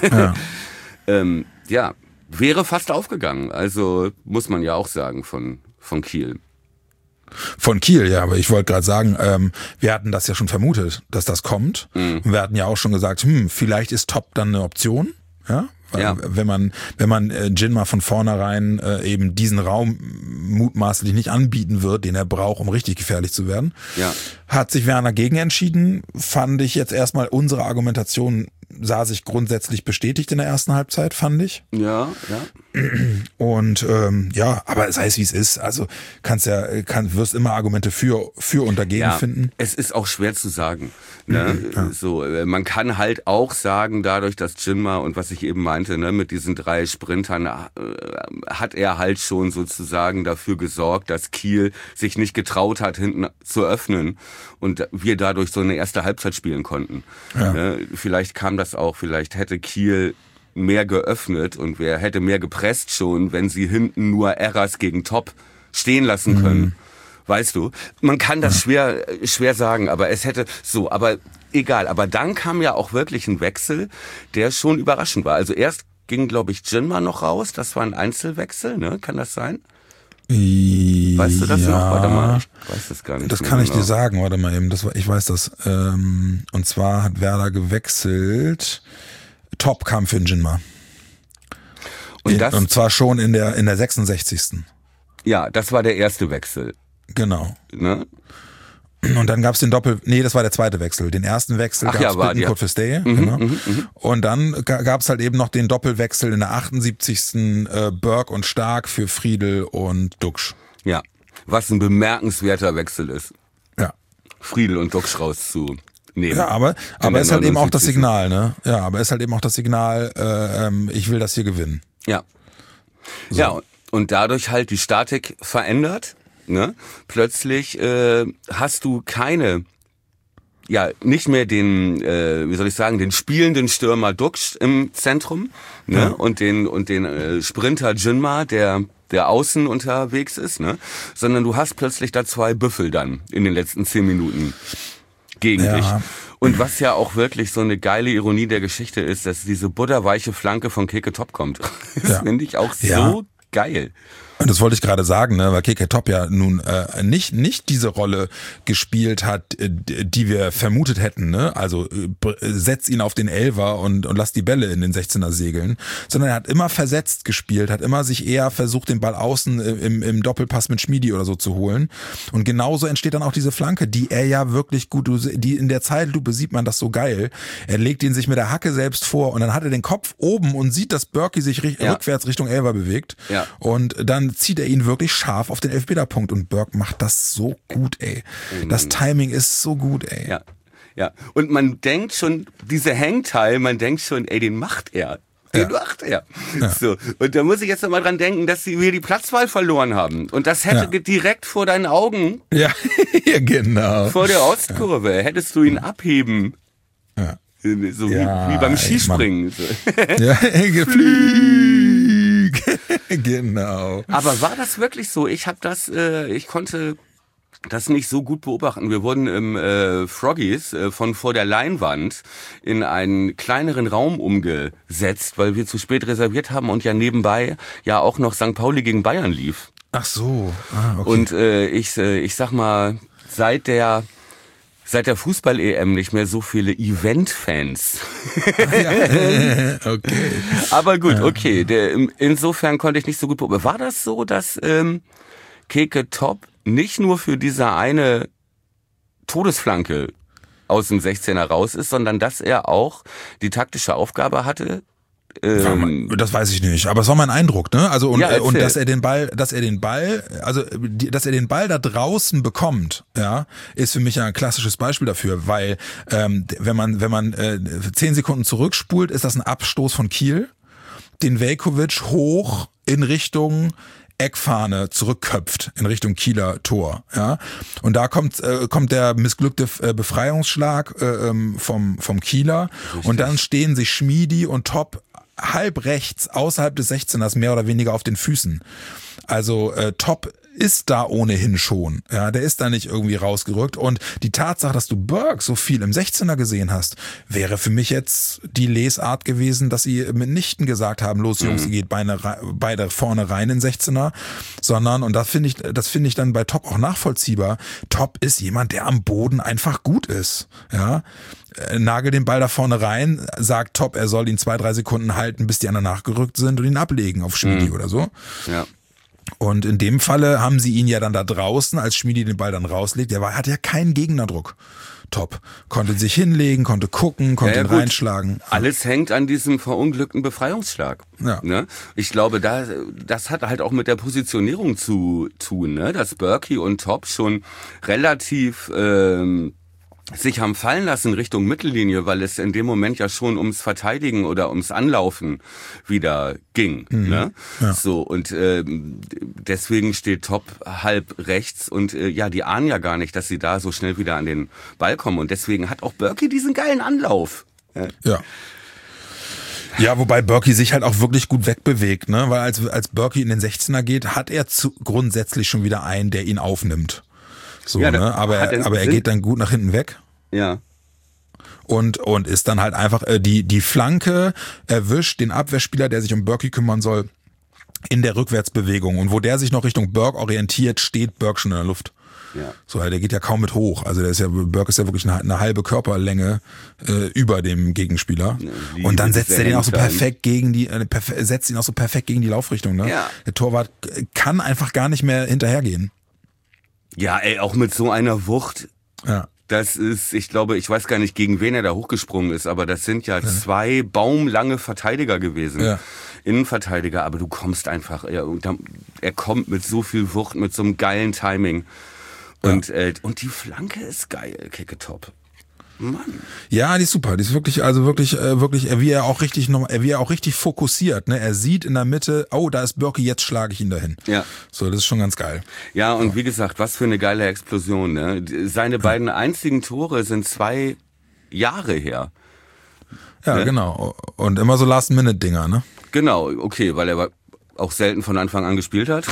S2: wäre fast aufgegangen. Also muss man ja auch sagen von Kiel.
S3: Von Kiel, ja, aber ich wollte gerade sagen, wir hatten das ja schon vermutet, dass das kommt. Und wir hatten ja auch schon gesagt, vielleicht ist Top dann eine Option, ja. Wenn man Jinma von vornherein eben diesen Raum mutmaßlich nicht anbieten wird, den er braucht, um richtig gefährlich zu werden, hat sich Werner gegen entschieden. Fand ich jetzt erstmal unsere Argumentation sah sich grundsätzlich bestätigt in der ersten Halbzeit, fand ich.
S2: Ja.
S3: Und aber sei es wie es ist, also wirst immer Argumente für und dagegen finden.
S2: Es ist auch schwer zu sagen. Ne? So, man kann halt auch sagen, dadurch, dass Jinma und was ich eben meinte, ne, mit diesen 3 Sprintern hat er halt schon sozusagen dafür gesorgt, dass Kiel sich nicht getraut hat, hinten zu öffnen und wir dadurch so eine erste Halbzeit spielen konnten. Ne? Vielleicht kam das auch, vielleicht hätte Kiel mehr geöffnet und wer hätte mehr gepresst schon, wenn sie hinten nur Erras gegen Top stehen lassen können. Weißt du? Man kann das schwer sagen, aber es hätte so, aber egal. Aber dann kam ja auch wirklich ein Wechsel, der schon überraschend war. Also erst ging, glaube ich, Jinma noch raus. Das war ein Einzelwechsel, ne? Kann das sein? Weißt du das noch? Warte mal, ich weiß das gar nicht.
S3: Das kann ich dir sagen, warte mal eben. Ich weiß das. Und zwar hat Werder gewechselt. Top kam für den Jinma. Und zwar schon in der 66.
S2: Ja, das war der erste Wechsel.
S3: Genau.
S2: Ne?
S3: Und dann gab's den das war der zweite Wechsel. Den ersten Wechsel gab's Bittencourt für Stay. Und dann gab's halt eben noch den Doppelwechsel in der 78. Berg und Stark für Friedel und Duksch.
S2: Ja, was ein bemerkenswerter Wechsel ist.
S3: Ja.
S2: Friedel und Duksch rauszunehmen.
S3: Ja, aber ist halt eben auch das Signal, ne? Ja, aber ist halt eben auch das Signal, ich will das hier gewinnen.
S2: Ja. So. Ja, und dadurch halt die Statik verändert. Ne? Plötzlich hast du nicht mehr den, den spielenden Stürmer Duksch im Zentrum, ne? Und den Sprinter Jinma, der außen unterwegs ist, ne? Sondern du hast plötzlich da 2 Büffel dann in den letzten 10 Minuten gegen dich. Und was ja auch wirklich so eine geile Ironie der Geschichte ist, dass diese butterweiche Flanke von Keke Top kommt. Das finde ich auch so geil.
S3: Und das wollte ich gerade sagen, ne, weil Keke Top ja nun nicht diese Rolle gespielt hat, die wir vermutet hätten, ne? Also setz ihn auf den Elfer und lass die Bälle in den 16er segeln, sondern er hat immer versetzt gespielt, hat immer sich eher versucht, den Ball außen im Doppelpass mit Schmiedi oder so zu holen. Und genauso entsteht dann auch diese Flanke, die er ja wirklich gut, die in der Zeitlupe sieht man das so geil. Er legt ihn sich mit der Hacke selbst vor und dann hat er den Kopf oben und sieht, dass Börki sich rückwärts Richtung Elfer bewegt. Ja. Und dann zieht er ihn wirklich scharf auf den Elfmeterpunkt und Berg macht das so gut, ey. Das Timing ist so gut, ey.
S2: Ja, ja. Und man denkt schon, diese Hangtime, man denkt schon, ey, den macht er. Den macht er. Ja. So. Und da muss ich jetzt noch mal dran denken, dass wir die Platzwahl verloren haben. Und das hätte direkt vor deinen Augen.
S3: Ja, ja, genau.
S2: Vor der Ostkurve. Hättest du ihn abheben.
S3: Ja.
S2: So wie beim Skispringen. So.
S3: Ja, Flieg. Genau.
S2: Aber war das wirklich so? Ich konnte das nicht so gut beobachten. Wir wurden im Froggies von vor der Leinwand in einen kleineren Raum umgesetzt, weil wir zu spät reserviert haben und ja nebenbei ja auch noch St. Pauli gegen Bayern lief.
S3: Ach so. Ah, okay.
S2: Und ich sag mal, seit der seit der Fußball-EM nicht mehr so viele Event-Fans.
S3: Okay.
S2: Aber gut, okay. Insofern konnte ich nicht so gut beobachten. War das so, dass Keke Top nicht nur für diese eine Todesflanke aus dem 16er raus ist, sondern dass er auch die taktische Aufgabe hatte?
S3: Das weiß ich nicht, aber es war mein Eindruck, ne? Also und dass er den Ball da draußen bekommt, ja, ist für mich ein klassisches Beispiel dafür, weil wenn man 10 Sekunden zurückspult, ist das ein Abstoß von Kiel, den Veljković hoch in Richtung Eckfahne zurückköpft in Richtung Kieler Tor, ja. Und da kommt der missglückte Befreiungsschlag vom Kieler. Richtig. Und dann stehen sich Schmiedi und Top halb rechts außerhalb des 16ers mehr oder weniger auf den Füßen. Also Top ist da ohnehin schon. Ja, der ist da nicht irgendwie rausgerückt. Und die Tatsache, dass du Burke so viel im 16er gesehen hast, wäre für mich jetzt die Lesart gewesen, dass sie mitnichten gesagt haben, los Jungs, ihr geht beide vorne rein in 16er, sondern, und das finde ich dann bei Top auch nachvollziehbar, Top ist jemand, der am Boden einfach gut ist. Ja, nagel den Ball da vorne rein, sagt Top, er soll ihn 2-3 Sekunden halten, bis die anderen nachgerückt sind und ihn ablegen auf Schmiedi oder so.
S2: Ja.
S3: Und in dem Falle haben sie ihn ja dann da draußen, als Schmiedi den Ball dann rauslegt, hatte ja keinen Gegnerdruck. Top. Konnte sich hinlegen, konnte gucken, konnte ihn reinschlagen.
S2: Alles hängt an diesem verunglückten Befreiungsschlag.
S3: Ja.
S2: Ne? Ich glaube, das hat halt auch mit der Positionierung zu tun, ne? Dass Burki und Top schon relativ sich haben fallen lassen Richtung Mittellinie, weil es in dem Moment ja schon ums Verteidigen oder ums Anlaufen wieder ging. Ne?
S3: Ja.
S2: So, und deswegen steht Top halb rechts und die ahnen ja gar nicht, dass sie da so schnell wieder an den Ball kommen. Und deswegen hat auch Burki diesen geilen Anlauf.
S3: Ja. Ja, wobei Burki sich halt auch wirklich gut wegbewegt, ne? Weil als Burki in den 16er geht, hat er grundsätzlich schon wieder einen, der ihn aufnimmt. So, ja, ne? Aber er geht dann gut nach hinten weg.
S2: Ja.
S3: Und ist dann halt einfach die Flanke erwischt den Abwehrspieler, der sich um Burki kümmern soll, in der Rückwärtsbewegung. Und wo der sich noch Richtung Burke orientiert, steht Burke schon in der Luft.
S2: Ja.
S3: So, der geht ja kaum mit hoch. Also Burke ist ja wirklich eine halbe Körperlänge über dem Gegenspieler. Und dann setzt er den auch so perfekt gegen die Laufrichtung. Ne?
S2: Ja.
S3: Der Torwart kann einfach gar nicht mehr hinterhergehen.
S2: Ja, ey, auch mit so einer Wucht.
S3: Ja.
S2: Das ist, ich glaube, ich weiß gar nicht, gegen wen er da hochgesprungen ist, aber das sind ja 2 baumlange Verteidiger gewesen.
S3: Ja.
S2: Innenverteidiger, aber du kommst einfach, er kommt mit so viel Wucht, mit so einem geilen Timing. Und die Flanke ist geil, Keke Top. Mann.
S3: Ja, die ist super. Die ist wirklich, wie er auch richtig fokussiert. Ne? Er sieht in der Mitte, oh, da ist Burki, jetzt schlage ich ihn dahin.
S2: Ja.
S3: So, das ist schon ganz geil.
S2: Ja, und wie gesagt, was für eine geile Explosion. Ne? Seine beiden einzigen Tore sind 2 Jahre her.
S3: Ja, ne? Genau. Und immer so Last-Minute-Dinger, ne?
S2: Genau, okay, weil er auch selten von Anfang an gespielt hat.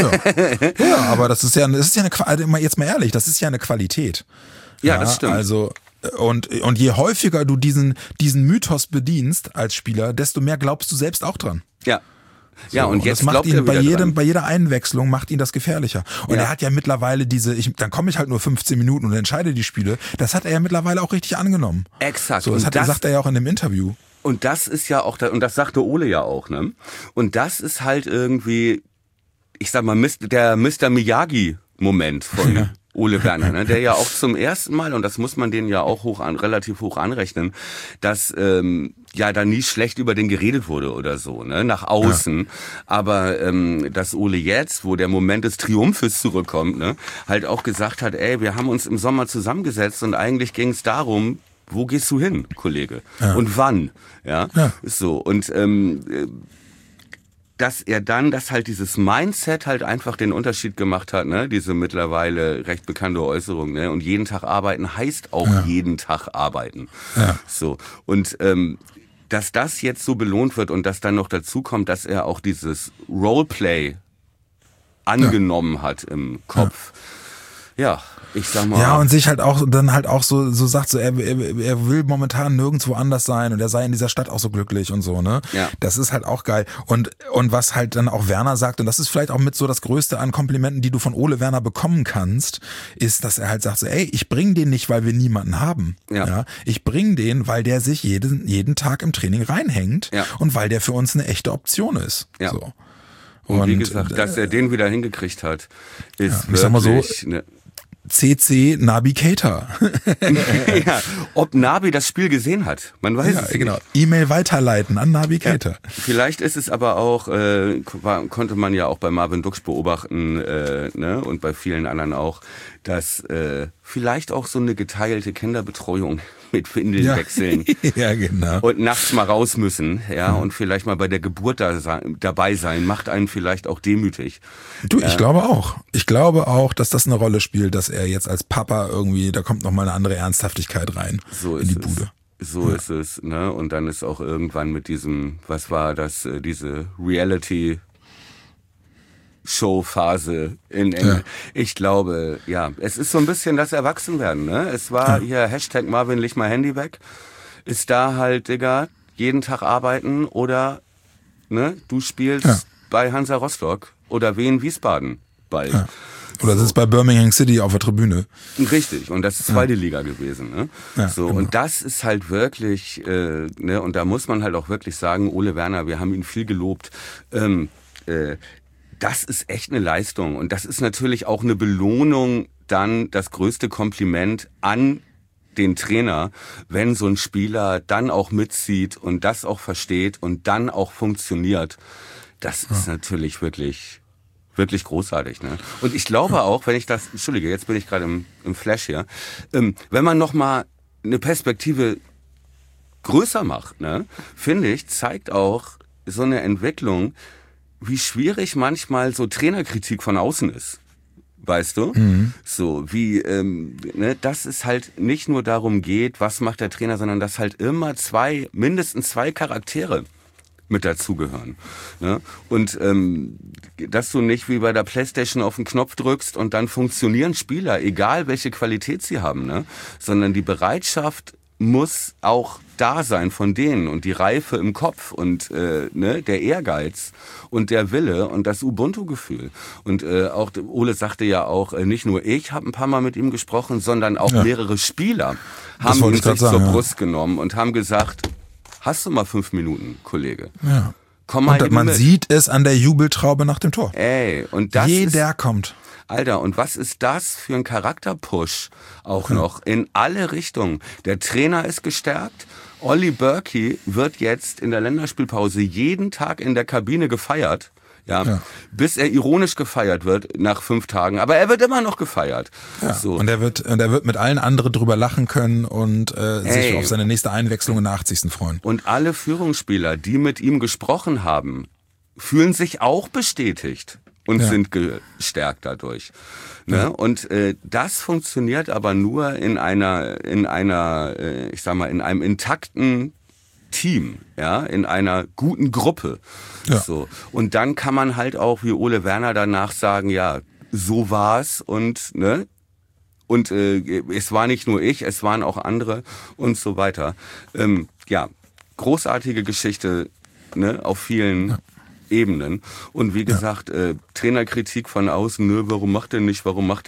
S3: Ja, aber das ist ja eine, jetzt mal ehrlich, das ist ja eine Qualität.
S2: Ja, das stimmt.
S3: Also und je häufiger du diesen Mythos bedienst als Spieler, desto mehr glaubst du selbst auch dran.
S2: Ja. Ja, und jetzt
S3: das macht ihn bei
S2: dran.
S3: jeder Einwechslung macht ihn das gefährlicher. Und er hat ja mittlerweile dann komme ich halt nur 15 Minuten und entscheide die Spiele. Das hat er ja mittlerweile auch richtig angenommen.
S2: Exakt.
S3: So, sagt er ja auch in dem Interview.
S2: Und das ist ja auch, und das sagte Ole ja auch, ne? Und das ist halt irgendwie, ich sag mal, der Mr. Miyagi-Moment von Ole Werner, ne? Der ja auch zum ersten Mal, und das muss man denen ja auch relativ hoch anrechnen, dass da nie schlecht über den geredet wurde oder so, ne, nach außen. Ja. Aber dass Ole jetzt, wo der Moment des Triumphes zurückkommt, ne, halt auch gesagt hat, ey, wir haben uns im Sommer zusammengesetzt und eigentlich ging es darum, wo gehst du hin, Kollege? Ja. Und wann? Ja. So. Und dass er dann, dass halt dieses Mindset halt einfach den Unterschied gemacht hat, ne, diese mittlerweile recht bekannte Äußerung, ne, und jeden Tag arbeiten heißt auch jeden Tag arbeiten.
S3: Ja.
S2: So. Und dass das jetzt so belohnt wird und dass dann noch dazu kommt, dass er auch dieses Roleplay angenommen hat im Kopf. Ja. Ich sag mal.
S3: Ja, und sich halt auch so sagt, so er will momentan nirgendwo anders sein und er sei in dieser Stadt auch so glücklich und so, ne?
S2: Ja.
S3: Das ist halt auch geil. Und was halt dann auch Werner sagt, und das ist vielleicht auch mit so das Größte an Komplimenten, die du von Ole Werner bekommen kannst, ist, dass er halt sagt so, ey, ich bring den nicht, weil wir niemanden haben. Ja. Ich bring den, weil der sich jeden Tag im Training reinhängt und weil der für uns eine echte Option ist.
S2: Ja.
S3: So.
S2: Und wie gesagt, dass er den wieder hingekriegt hat, ist
S3: ich sag mal so,
S2: wirklich
S3: CC Nabi Keita.
S2: Ja, ob Nabi das Spiel gesehen hat, man weiß es nicht.
S3: Genau. E-Mail weiterleiten an Nabi Keita.
S2: Ja, vielleicht ist es aber auch, konnte man ja auch bei Marvin Duksch beobachten, ne, und bei vielen anderen auch, dass vielleicht auch so eine geteilte Kinderbetreuung mit Windeln wechseln.
S3: Ja, genau.
S2: Und nachts mal raus müssen, und vielleicht mal bei der Geburt dabei sein, macht einen vielleicht auch demütig.
S3: Du, ich glaube auch. Ich glaube auch, dass das eine Rolle spielt, dass er jetzt als Papa irgendwie, da kommt nochmal eine andere Ernsthaftigkeit rein in die Bude.
S2: So ist es, ne? Und dann ist auch irgendwann mit diesem, was war das, diese Reality Showphase ich glaube, es ist so ein bisschen das Erwachsenwerden, ne? Es war hier Hashtag Marvin, leg mal Handy weg. Ist da halt, Digga, jeden Tag arbeiten oder, ne, du spielst bei Hansa Rostock oder Wien Wiesbaden bald. Ja.
S3: Oder das ist bei Birmingham City auf der Tribüne.
S2: Richtig, und das ist zweite Liga gewesen, ne?
S3: Ja,
S2: so, genau. Und das ist halt wirklich, ne, und da muss man halt auch wirklich sagen, Ole Werner, wir haben ihn viel gelobt, das ist echt eine Leistung und das ist natürlich auch eine Belohnung, dann das größte Kompliment an den Trainer, wenn so ein Spieler dann auch mitzieht und das auch versteht und dann auch funktioniert. Das ist natürlich wirklich großartig, ne? Und ich glaube auch, wenn ich das, Entschuldige, jetzt bin ich gerade im Flash hier, wenn man nochmal eine Perspektive größer macht, ne, finde ich, zeigt auch so eine Entwicklung, wie schwierig manchmal so Trainerkritik von außen ist. Weißt du? Mhm. So, wie, ne, dass es halt nicht nur darum geht, was macht der Trainer, sondern dass halt immer mindestens zwei Charaktere mit dazugehören. Ne? Und dass du nicht wie bei der PlayStation auf den Knopf drückst und dann funktionieren Spieler, egal welche Qualität sie haben, ne? Sondern die Bereitschaft muss auch da sein von denen und die Reife im Kopf und ne, der Ehrgeiz und der Wille und das Ubuntu-Gefühl. Und auch Ole sagte ja auch, nicht nur ich habe ein paar Mal mit ihm gesprochen, sondern auch mehrere Spieler haben ihn sich zur Brust genommen und haben gesagt, hast du mal 5 Minuten, Kollege?
S3: Ja.
S2: Komm mal
S3: und man sieht es an der Jubeltraube nach dem Tor.
S2: Ey, und das
S3: jeder kommt.
S2: Alter, und was ist das für ein Charakterpush auch noch in alle Richtungen? Der Trainer ist gestärkt. Olli Bürki wird jetzt in der Länderspielpause jeden Tag in der Kabine gefeiert. Ja, bis er ironisch gefeiert wird nach 5 Tagen. Aber er wird immer noch gefeiert.
S3: Ja. So. Und er wird mit allen anderen drüber lachen können und sich auf seine nächste Einwechslung in der 80. freuen.
S2: Und alle Führungsspieler, die mit ihm gesprochen haben, fühlen sich auch bestätigt und sind gestärkt dadurch. Ne? Ja. Und das funktioniert aber nur in einer, ich sag mal, in einem intakten Team, in einer guten Gruppe. Ja. So. Und dann kann man halt auch wie Ole Werner danach sagen, ja, so war's und ne, und es war nicht nur ich, es waren auch andere und so weiter. Großartige Geschichte, ne, auf vielen Ebenen. Und wie gesagt, Trainerkritik von außen, ne, warum macht er nicht?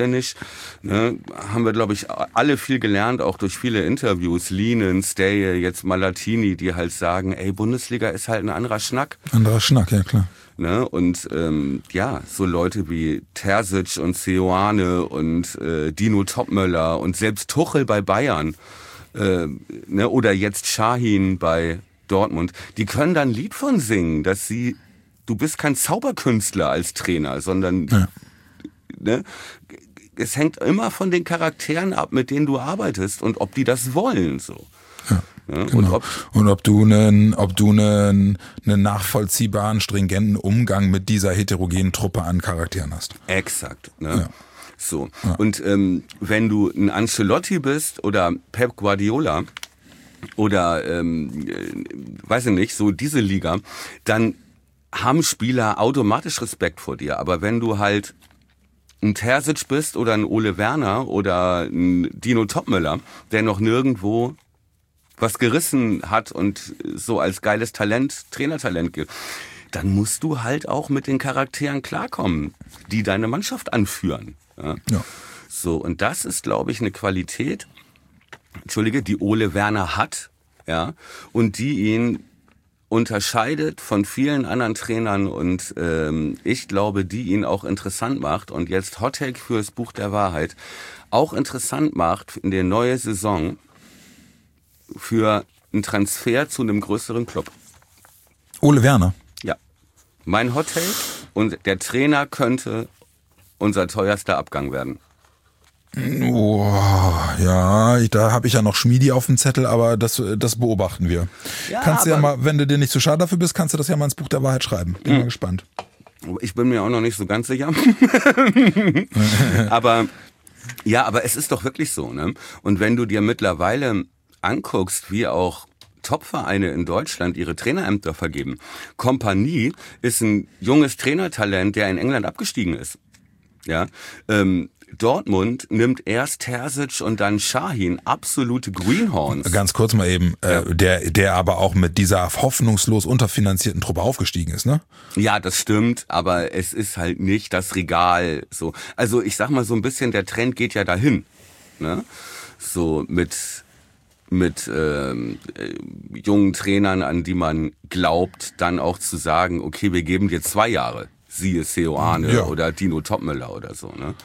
S2: Ne, haben wir, glaube ich, alle viel gelernt, auch durch viele Interviews. Lienen, Stay, jetzt Malatini, die halt sagen, ey, Bundesliga ist halt ein anderer Schnack.
S3: Anderer Schnack, ja klar.
S2: Ne, und so Leute wie Terzic und Seoane und Dino Topmöller und selbst Tuchel bei Bayern, ne, oder jetzt Şahin bei Dortmund, die können da ein Lied von singen, dass du bist kein Zauberkünstler als Trainer, sondern ne, es hängt immer von den Charakteren ab, mit denen du arbeitest und ob die das wollen. So.
S3: Ja, genau. Und ob du einen nachvollziehbaren, stringenten Umgang mit dieser heterogenen Truppe an Charakteren hast.
S2: Exakt. Ne? Ja. So. Ja. Und wenn du ein Ancelotti bist oder Pep Guardiola oder weiß ich nicht, so diese Liga, dann haben Spieler automatisch Respekt vor dir. Aber wenn du halt ein Terzic bist oder ein Ole Werner oder ein Dino Topmöller, der noch nirgendwo was gerissen hat und so als geiles Talent, Trainertalent gilt, dann musst du halt auch mit den Charakteren klarkommen, die deine Mannschaft anführen. Ja. So, und das ist, glaube ich, eine Qualität, die Ole Werner hat, ja, und die ihn unterscheidet von vielen anderen Trainern und ich glaube, die ihn auch interessant macht und jetzt Hot Take fürs Buch der Wahrheit auch interessant macht in der neuen Saison für einen Transfer zu einem größeren Club.
S3: Ole Werner?
S2: Ja. Mein Hot Take und der Trainer könnte unser teuerster Abgang werden.
S3: Oh, ja, da habe ich ja noch Schmiedi auf dem Zettel, aber das beobachten wir. Ja, kannst du ja mal, wenn du dir nicht zu schade dafür bist, kannst du das ja mal ins Buch der Wahrheit schreiben. Bin mal gespannt.
S2: Ich bin mir auch noch nicht so ganz sicher. aber es ist doch wirklich so, ne? Und wenn du dir mittlerweile anguckst, wie auch Top-Vereine in Deutschland ihre Trainerämter vergeben. Kompanie ist ein junges Trainertalent, der in England abgestiegen ist. Ja, Dortmund nimmt erst Terzic und dann Şahin, absolute Greenhorns.
S3: Ganz kurz mal eben, der aber auch mit dieser hoffnungslos unterfinanzierten Truppe aufgestiegen ist, ne?
S2: Ja, das stimmt, aber es ist halt nicht das Regal so. Also ich sag mal so ein bisschen, der Trend geht ja dahin, ne? So mit jungen Trainern, an die man glaubt, dann auch zu sagen, okay, wir geben dir 2 Jahre. Siehe Seoane oder Dino Topmöller oder so, ne?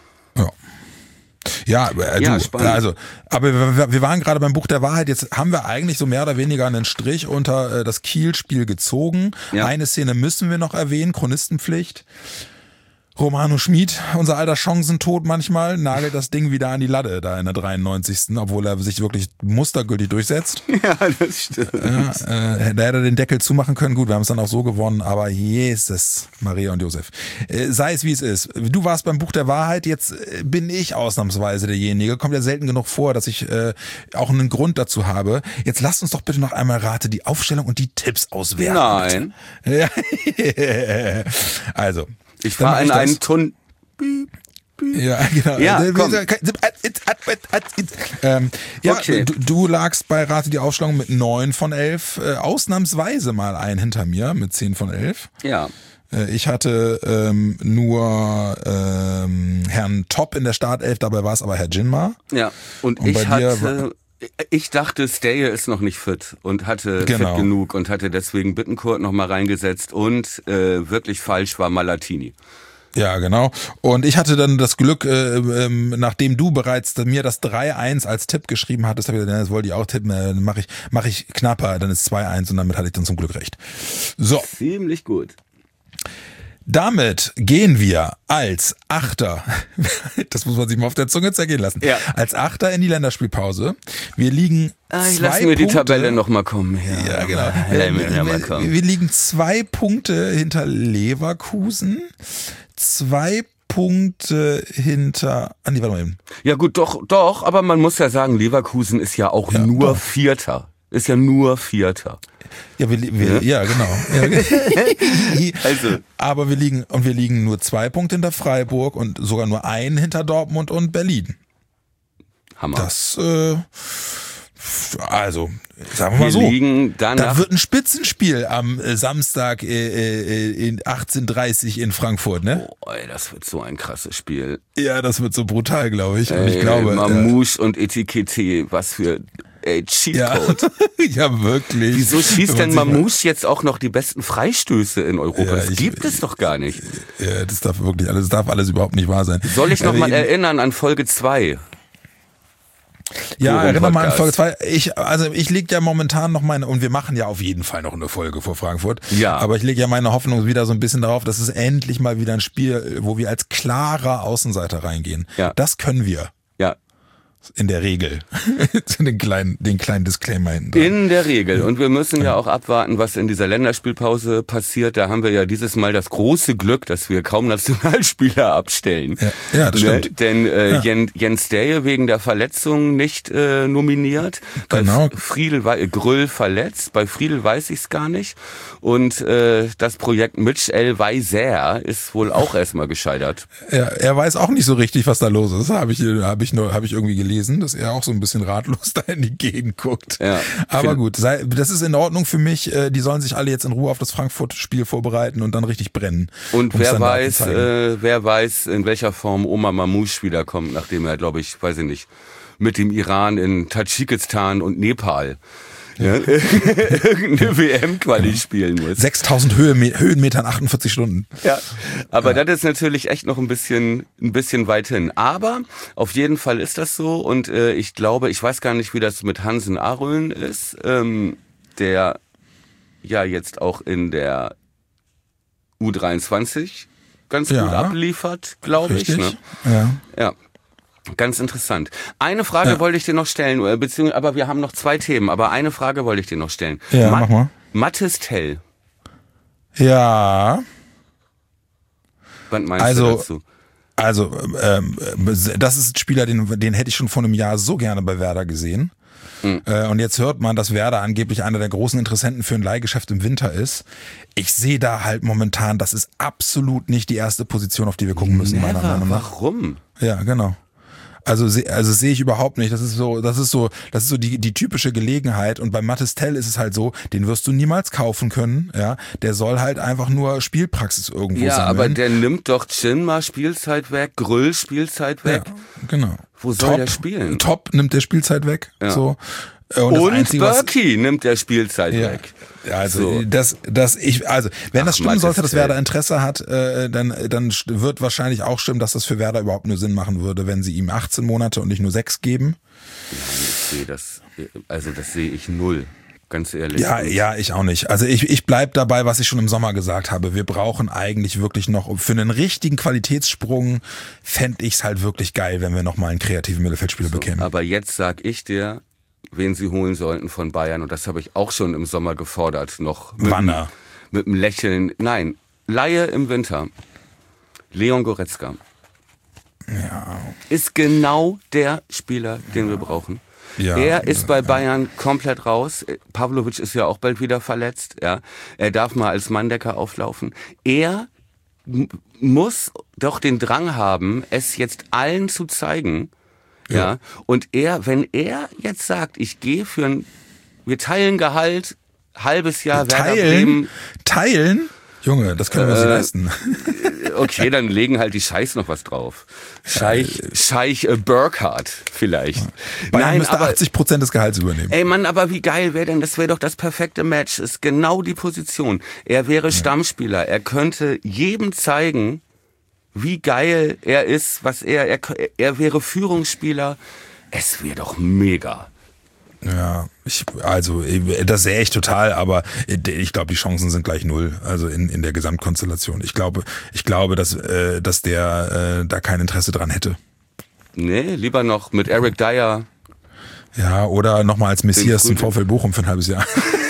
S3: Ja, also, aber wir waren gerade beim Buch der Wahrheit. Jetzt haben wir eigentlich so mehr oder weniger einen Strich unter das Kiel-Spiel gezogen. Ja. Eine Szene müssen wir noch erwähnen, Chronistenpflicht. Romano Schmid, unser alter Chancentod manchmal, nagelt das Ding wieder an die Latte da in der 93. Obwohl er sich wirklich mustergültig durchsetzt.
S2: Ja, das stimmt.
S3: Da hätte er den Deckel zumachen können. Gut, wir haben es dann auch so gewonnen, aber Jesus, Maria und Josef. Sei es wie es ist. Du warst beim Buch der Wahrheit, jetzt bin ich ausnahmsweise derjenige. Kommt ja selten genug vor, dass ich auch einen Grund dazu habe. Jetzt lasst uns doch bitte noch einmal Rate die Aufstellung und die Tipps auswerten.
S2: Nein.
S3: Also.
S2: Ich fahre in einen Tunnel.
S3: Ja, genau.
S2: Ja,
S3: okay. Du lagst bei Rate die Aufstellung mit 9 von 11, ausnahmsweise mal ein hinter mir mit 10 von 11.
S2: Ja.
S3: Ich hatte nur Herrn Top in der Startelf, dabei war es aber Herr Jinma.
S2: Ja, und ich dachte, Steje ist noch nicht fit und hatte fit genug und hatte deswegen Bittencourt noch mal reingesetzt und wirklich falsch war Malatini.
S3: Ja, genau. Und ich hatte dann das Glück, nachdem du bereits mir das 3-1 als Tipp geschrieben hattest, habe ich gesagt, das wollte ich auch tippen, dann mach ich knapper, dann ist 2-1 und damit hatte ich dann zum Glück recht. So.
S2: Ziemlich gut.
S3: Damit gehen wir als Achter, das muss man sich mal auf der Zunge zergehen lassen, als Achter in die Länderspielpause. Wir liegen 2 Punkte.
S2: Lassen wir die Tabelle nochmal kommen.
S3: Ja, genau. Wir liegen 2 Punkte hinter Leverkusen, 2 Punkte hinter... warte mal eben.
S2: Ja gut, doch, aber man muss ja sagen, Leverkusen ist ja auch nur Vierter. Ist ja nur Vierter.
S3: Ja, ja, genau.
S2: Also.
S3: Aber wir liegen nur 2 Punkte hinter Freiburg und sogar nur 1 hinter Dortmund und Berlin.
S2: Hammer.
S3: Das, also, sagen wir mal so. Da wird ein Spitzenspiel am Samstag in 18:30 in Frankfurt, ne?
S2: Oh, ey, das wird so ein krasses Spiel.
S3: Ja, das wird so brutal, glaube ich. Und ich glaube,
S2: Mamouche und Etikette, was für... Cheatcode.
S3: Ja, wirklich.
S2: Wieso schießt denn Mamouche jetzt auch noch die besten Freistöße in Europa? Das gibt es doch gar nicht.
S3: Ja, das darf alles überhaupt nicht wahr sein.
S2: Soll ich noch mal erinnern an Folge 2?
S3: Ja, erinnere mal an Folge 2. Ich lege ja momentan noch und wir machen ja auf jeden Fall noch eine Folge vor Frankfurt.
S2: Ja.
S3: Aber ich lege ja meine Hoffnung wieder so ein bisschen darauf, dass es endlich mal wieder ein Spiel, wo wir als klarer Außenseiter reingehen.
S2: Ja.
S3: Das können wir.
S2: Ja.
S3: In der Regel. den kleinen Disclaimer hinten dran.
S2: In der Regel. Und wir müssen ja auch abwarten, was in dieser Länderspielpause passiert. Da haben wir ja dieses Mal das große Glück, dass wir kaum Nationalspieler abstellen.
S3: Ja, das stimmt.
S2: Denn Jens Dähe wegen der Verletzung nicht nominiert.
S3: Genau.
S2: Grüll verletzt. Bei Friedel weiß ich es gar nicht. Und das Projekt Mitch Elweiser ist wohl auch erstmal gescheitert.
S3: Ja, er weiß auch nicht so richtig, was da los ist. Habe ich irgendwie gelesen, dass er auch so ein bisschen ratlos da in die Gegend guckt. Ja, aber gut, das ist in Ordnung für mich. Die sollen sich alle jetzt in Ruhe auf das Frankfurt-Spiel vorbereiten und dann richtig brennen.
S2: Und wer weiß, in welcher Form Omar Mamouche wiederkommt, nachdem er, glaube ich, weiß ich nicht, mit dem Iran in Tadschikistan und Nepal irgendeine WM-Quali spielen muss.
S3: 6000 Höhenmetern, 48 Stunden.
S2: Ja, aber das ist natürlich echt noch ein bisschen weit hin. Aber auf jeden Fall ist das so und ich glaube, ich weiß gar nicht, wie das mit Hansen Aroen ist, der ja jetzt auch in der U23 ganz gut abliefert, glaube ich. Ne? Ja. Ganz interessant. Eine Frage wollte ich dir noch stellen, aber wir haben noch 2 Themen, aber eine Frage wollte ich dir noch stellen.
S3: Ja, mach mal.
S2: Mathis Tell.
S3: Ja.
S2: Was meinst du dazu?
S3: Also, das ist ein Spieler, den hätte ich schon vor einem Jahr so gerne bei Werder gesehen. Und jetzt hört man, dass Werder angeblich einer der großen Interessenten für ein Leihgeschäft im Winter ist. Ich sehe da halt momentan, das ist absolut nicht die erste Position, auf die wir gucken müssen, meiner Meinung nach.
S2: Warum?
S3: Ja, genau. Also sehe ich überhaupt nicht. Das ist so die typische Gelegenheit. Und bei Mathis Tell ist es halt so, den wirst du niemals kaufen können. Ja, der soll halt einfach nur Spielpraxis irgendwo sammeln. Ja,
S2: aber der nimmt doch Chinma Spielzeit weg, Grüll Spielzeit weg.
S3: Ja, genau.
S2: Wo soll der spielen?
S3: Top nimmt der Spielzeit weg. Ja. So.
S2: Und Berkey nimmt der Spielzeit weg.
S3: Ja, also wenn das stimmen sollte, dass Werder Interesse hat, dann wird wahrscheinlich auch stimmen, dass das für Werder überhaupt nur Sinn machen würde, wenn sie ihm 18 Monate und nicht nur 6 geben.
S2: Das sehe ich null. Ganz ehrlich.
S3: Ja, ich auch nicht. Also ich bleib dabei, was ich schon im Sommer gesagt habe. Wir brauchen eigentlich wirklich noch, für einen richtigen Qualitätssprung fände ich es halt wirklich geil, wenn wir nochmal einen kreativen Mittelfeldspieler bekämen.
S2: Aber jetzt sag ich dir, wen sie holen sollten von Bayern. Und das habe ich auch schon im Sommer gefordert. Noch mit einem Lächeln. Nein, Laie im Winter. Leon Goretzka.
S3: Ja.
S2: Ist genau der Spieler, den wir brauchen. Ja, er ist bei Bayern komplett raus. Pavlovic ist ja auch bald wieder verletzt. Ja. Er darf mal als Manndecker auflaufen. Er muss doch den Drang haben, es jetzt allen zu zeigen. Ja. Und wenn er jetzt sagt, ich gehe wir teilen Gehalt, halbes Jahr Werder Bremen.
S3: Teilen? Junge, das können wir uns leisten.
S2: Okay, dann legen halt die Scheiß noch was drauf. Scheich Burkhardt vielleicht.
S3: Bayern müsste 80% des Gehalts übernehmen.
S2: Ey Mann, aber wie geil wäre denn, das wäre doch das perfekte Match. Ist genau die Position. Er wäre Stammspieler. Er könnte jedem zeigen, wie geil er ist, er wäre Führungsspieler. Es wäre doch mega.
S3: Ja, das sehe ich total, aber ich glaube, die Chancen sind gleich 0, also in der Gesamtkonstellation. Ich glaube, dass der da kein Interesse dran hätte.
S2: Nee, lieber noch mit Eric Dyer.
S3: Ja, oder nochmal als Messias zum VfL Bochum für ein halbes Jahr.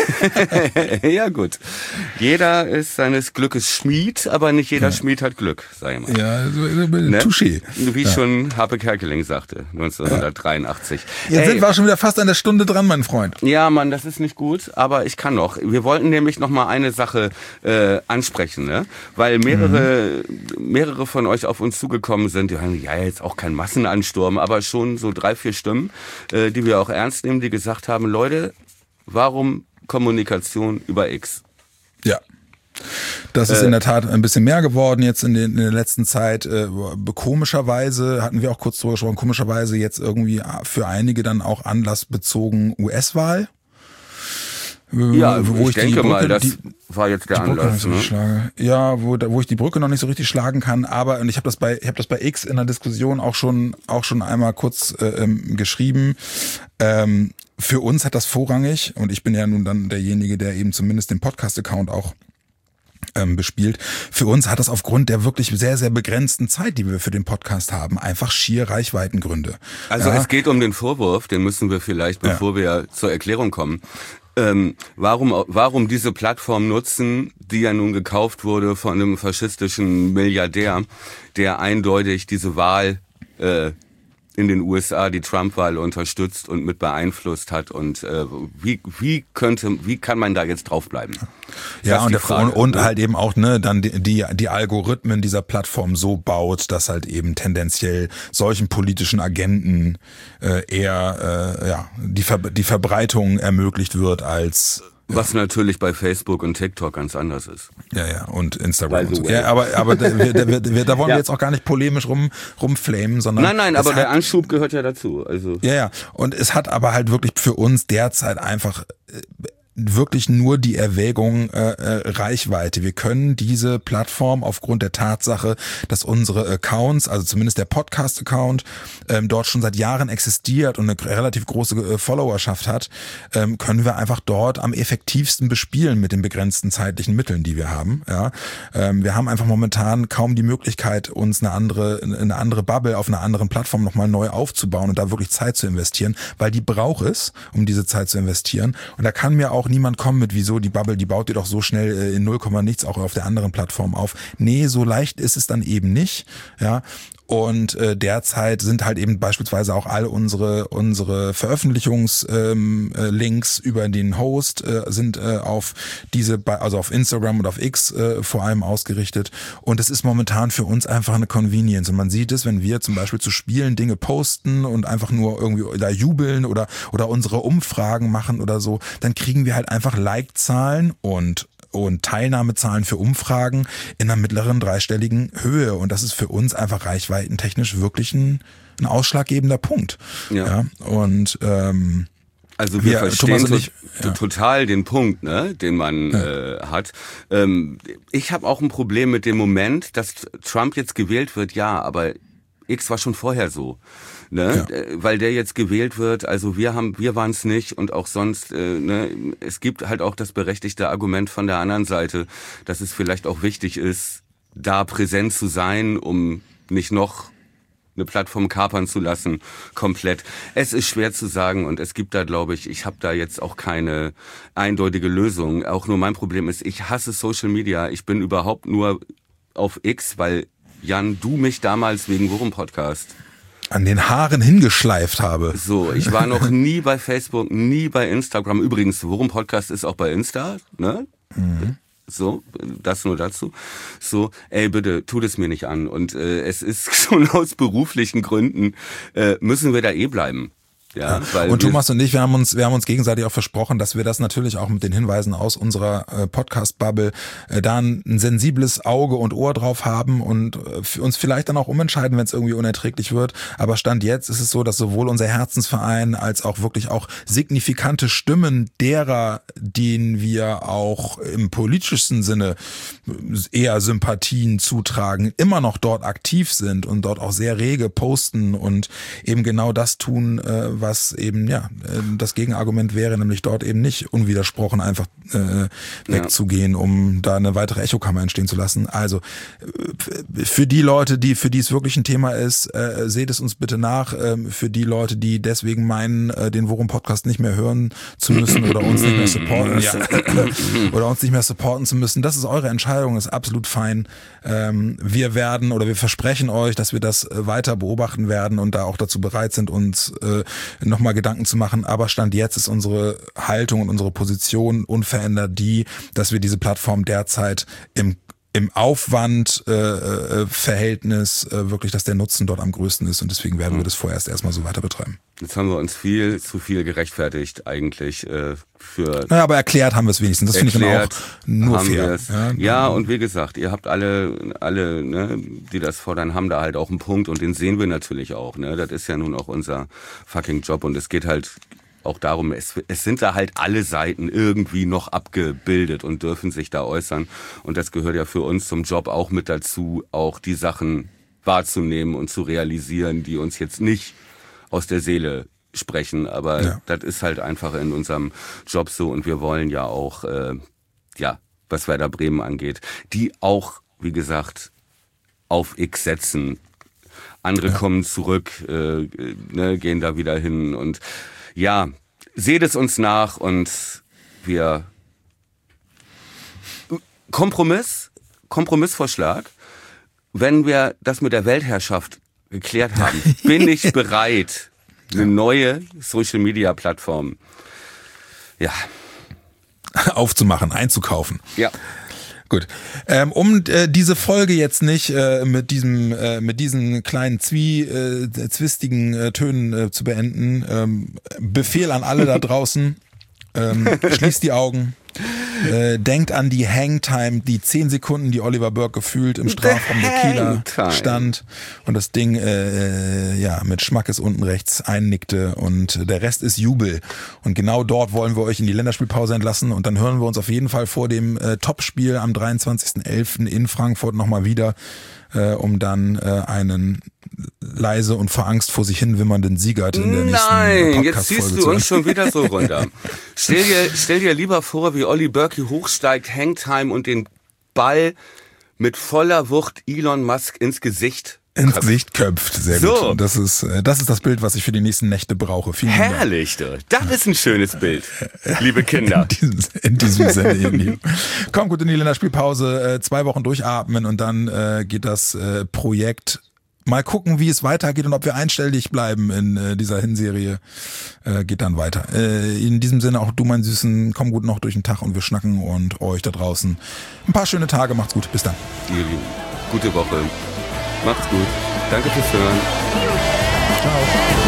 S2: Ja, gut. Jeder ist seines Glückes Schmied, aber nicht jeder Schmied hat Glück, sag ich mal.
S3: Ja, Touché.
S2: Wie schon Harpe Kerkeling sagte, 1983.
S3: Jetzt sind wir auch schon wieder fast an der Stunde dran, mein Freund.
S2: Ja, Mann, das ist nicht gut, aber ich kann noch. Wir wollten nämlich noch mal eine Sache ansprechen, ne? Weil mehrere von euch auf uns zugekommen sind, die haben jetzt auch kein Massenansturm, aber schon so 3, 4 Stimmen, die wir auch ernst nehmen, die gesagt haben, Leute, warum Kommunikation über X?
S3: Ja. Das ist in der Tat ein bisschen mehr geworden jetzt in der letzten Zeit. Komischerweise, hatten wir auch kurz drüber gesprochen, komischerweise jetzt irgendwie für einige dann auch anlassbezogen US-Wahl.
S2: Ja, ich denke mal, das war jetzt der Anlass.
S3: Ne? Ja, wo ich die Brücke noch nicht so richtig schlagen kann, aber und ich habe das bei X in der Diskussion auch schon einmal kurz geschrieben. Für uns hat das vorrangig, und ich bin ja nun dann derjenige, der eben zumindest den Podcast-Account auch bespielt. Für uns hat das aufgrund der wirklich sehr, sehr begrenzten Zeit, die wir für den Podcast haben, einfach schier Reichweitengründe.
S2: Also es geht um den Vorwurf, den müssen wir vielleicht, bevor wir zur Erklärung kommen, warum diese Plattform nutzen, die ja nun gekauft wurde von einem faschistischen Milliardär, der eindeutig diese Wahl in den USA, die Trump-Wahl unterstützt und mit beeinflusst hat, und wie kann man da jetzt draufbleiben?
S3: Ja, und halt eben auch dann die Algorithmen dieser Plattform so baut, dass halt eben tendenziell solchen politischen Agenten eher die Verbreitung ermöglicht wird als
S2: was natürlich bei Facebook und TikTok ganz anders ist.
S3: Ja, und Instagram und so. Ja, aber da wollen wir jetzt auch gar nicht polemisch rumflamen, sondern...
S2: Nein, aber der Anschub gehört ja dazu. Also.
S3: Ja, und es hat aber halt wirklich für uns derzeit einfach wirklich nur die Erwägung Reichweite. Wir können diese Plattform aufgrund der Tatsache, dass unsere Accounts, also zumindest der Podcast-Account, dort schon seit Jahren existiert und eine relativ große Followerschaft hat, können wir einfach dort am effektivsten bespielen mit den begrenzten zeitlichen Mitteln, die wir haben. Ja, wir haben einfach momentan kaum die Möglichkeit, uns eine andere Bubble auf einer anderen Plattform nochmal neu aufzubauen und da wirklich Zeit zu investieren, weil die braucht es, um diese Zeit zu investieren. Und da kann mir auch niemand kommen mit, wieso die Bubble, die baut ihr doch so schnell in 0, nichts auch auf der anderen Plattform auf. Nee, so leicht ist es dann eben nicht. Ja. Und derzeit sind halt eben beispielsweise auch all unsere Veröffentlichungslinks über den Host sind auf auf Instagram und auf X vor allem ausgerichtet. Und es ist momentan für uns einfach eine Convenience. Und man sieht es, wenn wir zum Beispiel zu Spielen Dinge posten und einfach nur irgendwie da jubeln oder unsere Umfragen machen oder so, dann kriegen wir halt einfach Like-Zahlen und Teilnahmezahlen für Umfragen in einer mittleren dreistelligen Höhe. Und das ist für uns einfach reichweitentechnisch wirklich ein ausschlaggebender Punkt. Ja. Und
S2: also wir verstehen total den Punkt, den man hat. Ich habe auch ein Problem mit dem Moment, dass Trump jetzt gewählt wird, aber X war schon vorher so. Weil der jetzt gewählt wird, also wir waren es nicht, und auch sonst, es gibt halt auch das berechtigte Argument von der anderen Seite, dass es vielleicht auch wichtig ist, da präsent zu sein, um nicht noch eine Plattform kapern zu lassen, komplett. Es ist schwer zu sagen, und es gibt da, glaube ich habe da jetzt auch keine eindeutige Lösung. Auch nur mein Problem ist, ich hasse Social Media. Ich bin überhaupt nur auf X, weil Jan, du mich damals wegen Worum-Podcast
S3: an den Haaren hingeschleift habe.
S2: So, ich war noch nie bei Facebook, nie bei Instagram. Übrigens, Worum-Podcast ist auch bei Insta, ne? Mhm. So, das nur dazu. So, bitte, tut es mir nicht an. Und es ist schon aus beruflichen Gründen, müssen wir da bleiben. Ja, weil
S3: und Thomas und ich, wir haben uns gegenseitig auch versprochen, dass wir das natürlich auch mit den Hinweisen aus unserer Podcast-Bubble da ein sensibles Auge und Ohr drauf haben und uns vielleicht dann auch umentscheiden, wenn es irgendwie unerträglich wird. Aber Stand jetzt ist es so, dass sowohl unser Herzensverein als auch wirklich auch signifikante Stimmen derer, denen wir auch im politischsten Sinne eher Sympathien zutragen, immer noch dort aktiv sind und dort auch sehr rege posten und eben genau das tun, was eben das Gegenargument wäre, nämlich dort eben nicht unwidersprochen einfach wegzugehen, um da eine weitere Echokammer entstehen zu lassen. Also für die Leute, für die es wirklich ein Thema ist, seht es uns bitte nach. Für die Leute, die deswegen meinen, den Worum-Podcast nicht mehr hören zu müssen oder uns nicht mehr supporten zu müssen, das ist eure Entscheidung, ist absolut fein. Wir versprechen euch, dass wir das weiter beobachten werden und da auch dazu bereit sind, uns nochmal Gedanken zu machen, aber Stand jetzt ist unsere Haltung und unsere Position unverändert dass wir diese Plattform derzeit im Aufwand-Verhältnis wirklich, dass der Nutzen dort am größten ist und deswegen werden wir das vorerst erstmal so weiter betreiben.
S2: Jetzt haben wir uns viel zu viel gerechtfertigt eigentlich für...
S3: Naja, aber erklärt haben wir es wenigstens. Das finde ich dann auch nur fair.
S2: Ja, und wie gesagt, ihr habt alle, ne, die das fordern, haben da halt auch einen Punkt und den sehen wir natürlich auch. Ne? Das ist ja nun auch unser fucking Job und es geht halt auch darum, es sind da halt alle Seiten irgendwie noch abgebildet und dürfen sich da äußern. Und das gehört ja für uns zum Job auch mit dazu, auch die Sachen wahrzunehmen und zu realisieren, die uns jetzt nicht aus der Seele sprechen. Aber das ist halt einfach in unserem Job so und wir wollen ja auch was Werder Bremen angeht, die auch, wie gesagt, auf X setzen. Andere kommen zurück, gehen da wieder hin und ja, seht es uns nach und wir Kompromissvorschlag, wenn wir das mit der Weltherrschaft geklärt haben, bin ich bereit, eine neue Social-Media-Plattform
S3: aufzumachen, einzukaufen.
S2: Ja.
S3: Gut. Um diese Folge jetzt nicht mit diesen kleinen zwistigen Tönen zu beenden, Befehl an alle da draußen, schließt die Augen, denkt an die Hangtime, die 10 Sekunden, die Oliver Burke gefühlt im Strafraum der Kieler stand und das Ding mit Schmackes unten rechts einnickte und der Rest ist Jubel. Und genau dort wollen wir euch in die Länderspielpause entlassen und dann hören wir uns auf jeden Fall vor dem Topspiel am 23.11. in Frankfurt nochmal wieder, um dann einen leise und verangst vor sich hin wimmernden Siegert in der nächsten
S2: Nein, jetzt ziehst du uns schon wieder so runter. Stell dir lieber vor, wie Olli Burke hochsteigt, Hangtime und den Ball mit voller Wucht Elon Musk ins Gesicht
S3: köpft. Sehr gut. Das ist das Bild, was ich für die nächsten Nächte brauche. Vielen
S2: Herrlich, das ist ein schönes Bild, liebe Kinder.
S3: In diesem Sinne, ihr Lieben. Kommt gut in die Länderspielpause, 2 Wochen durchatmen und dann geht das Projekt. Mal gucken, wie es weitergeht und ob wir einstellig bleiben in dieser Hinserie. Geht dann weiter. In diesem Sinne auch du, mein Süßen, komm gut noch durch den Tag und wir schnacken und euch da draußen ein paar schöne Tage. Macht's gut. Bis dann.
S2: Ihr Lieben, gute Woche. Macht's gut. Danke fürs Hören.
S3: Ciao.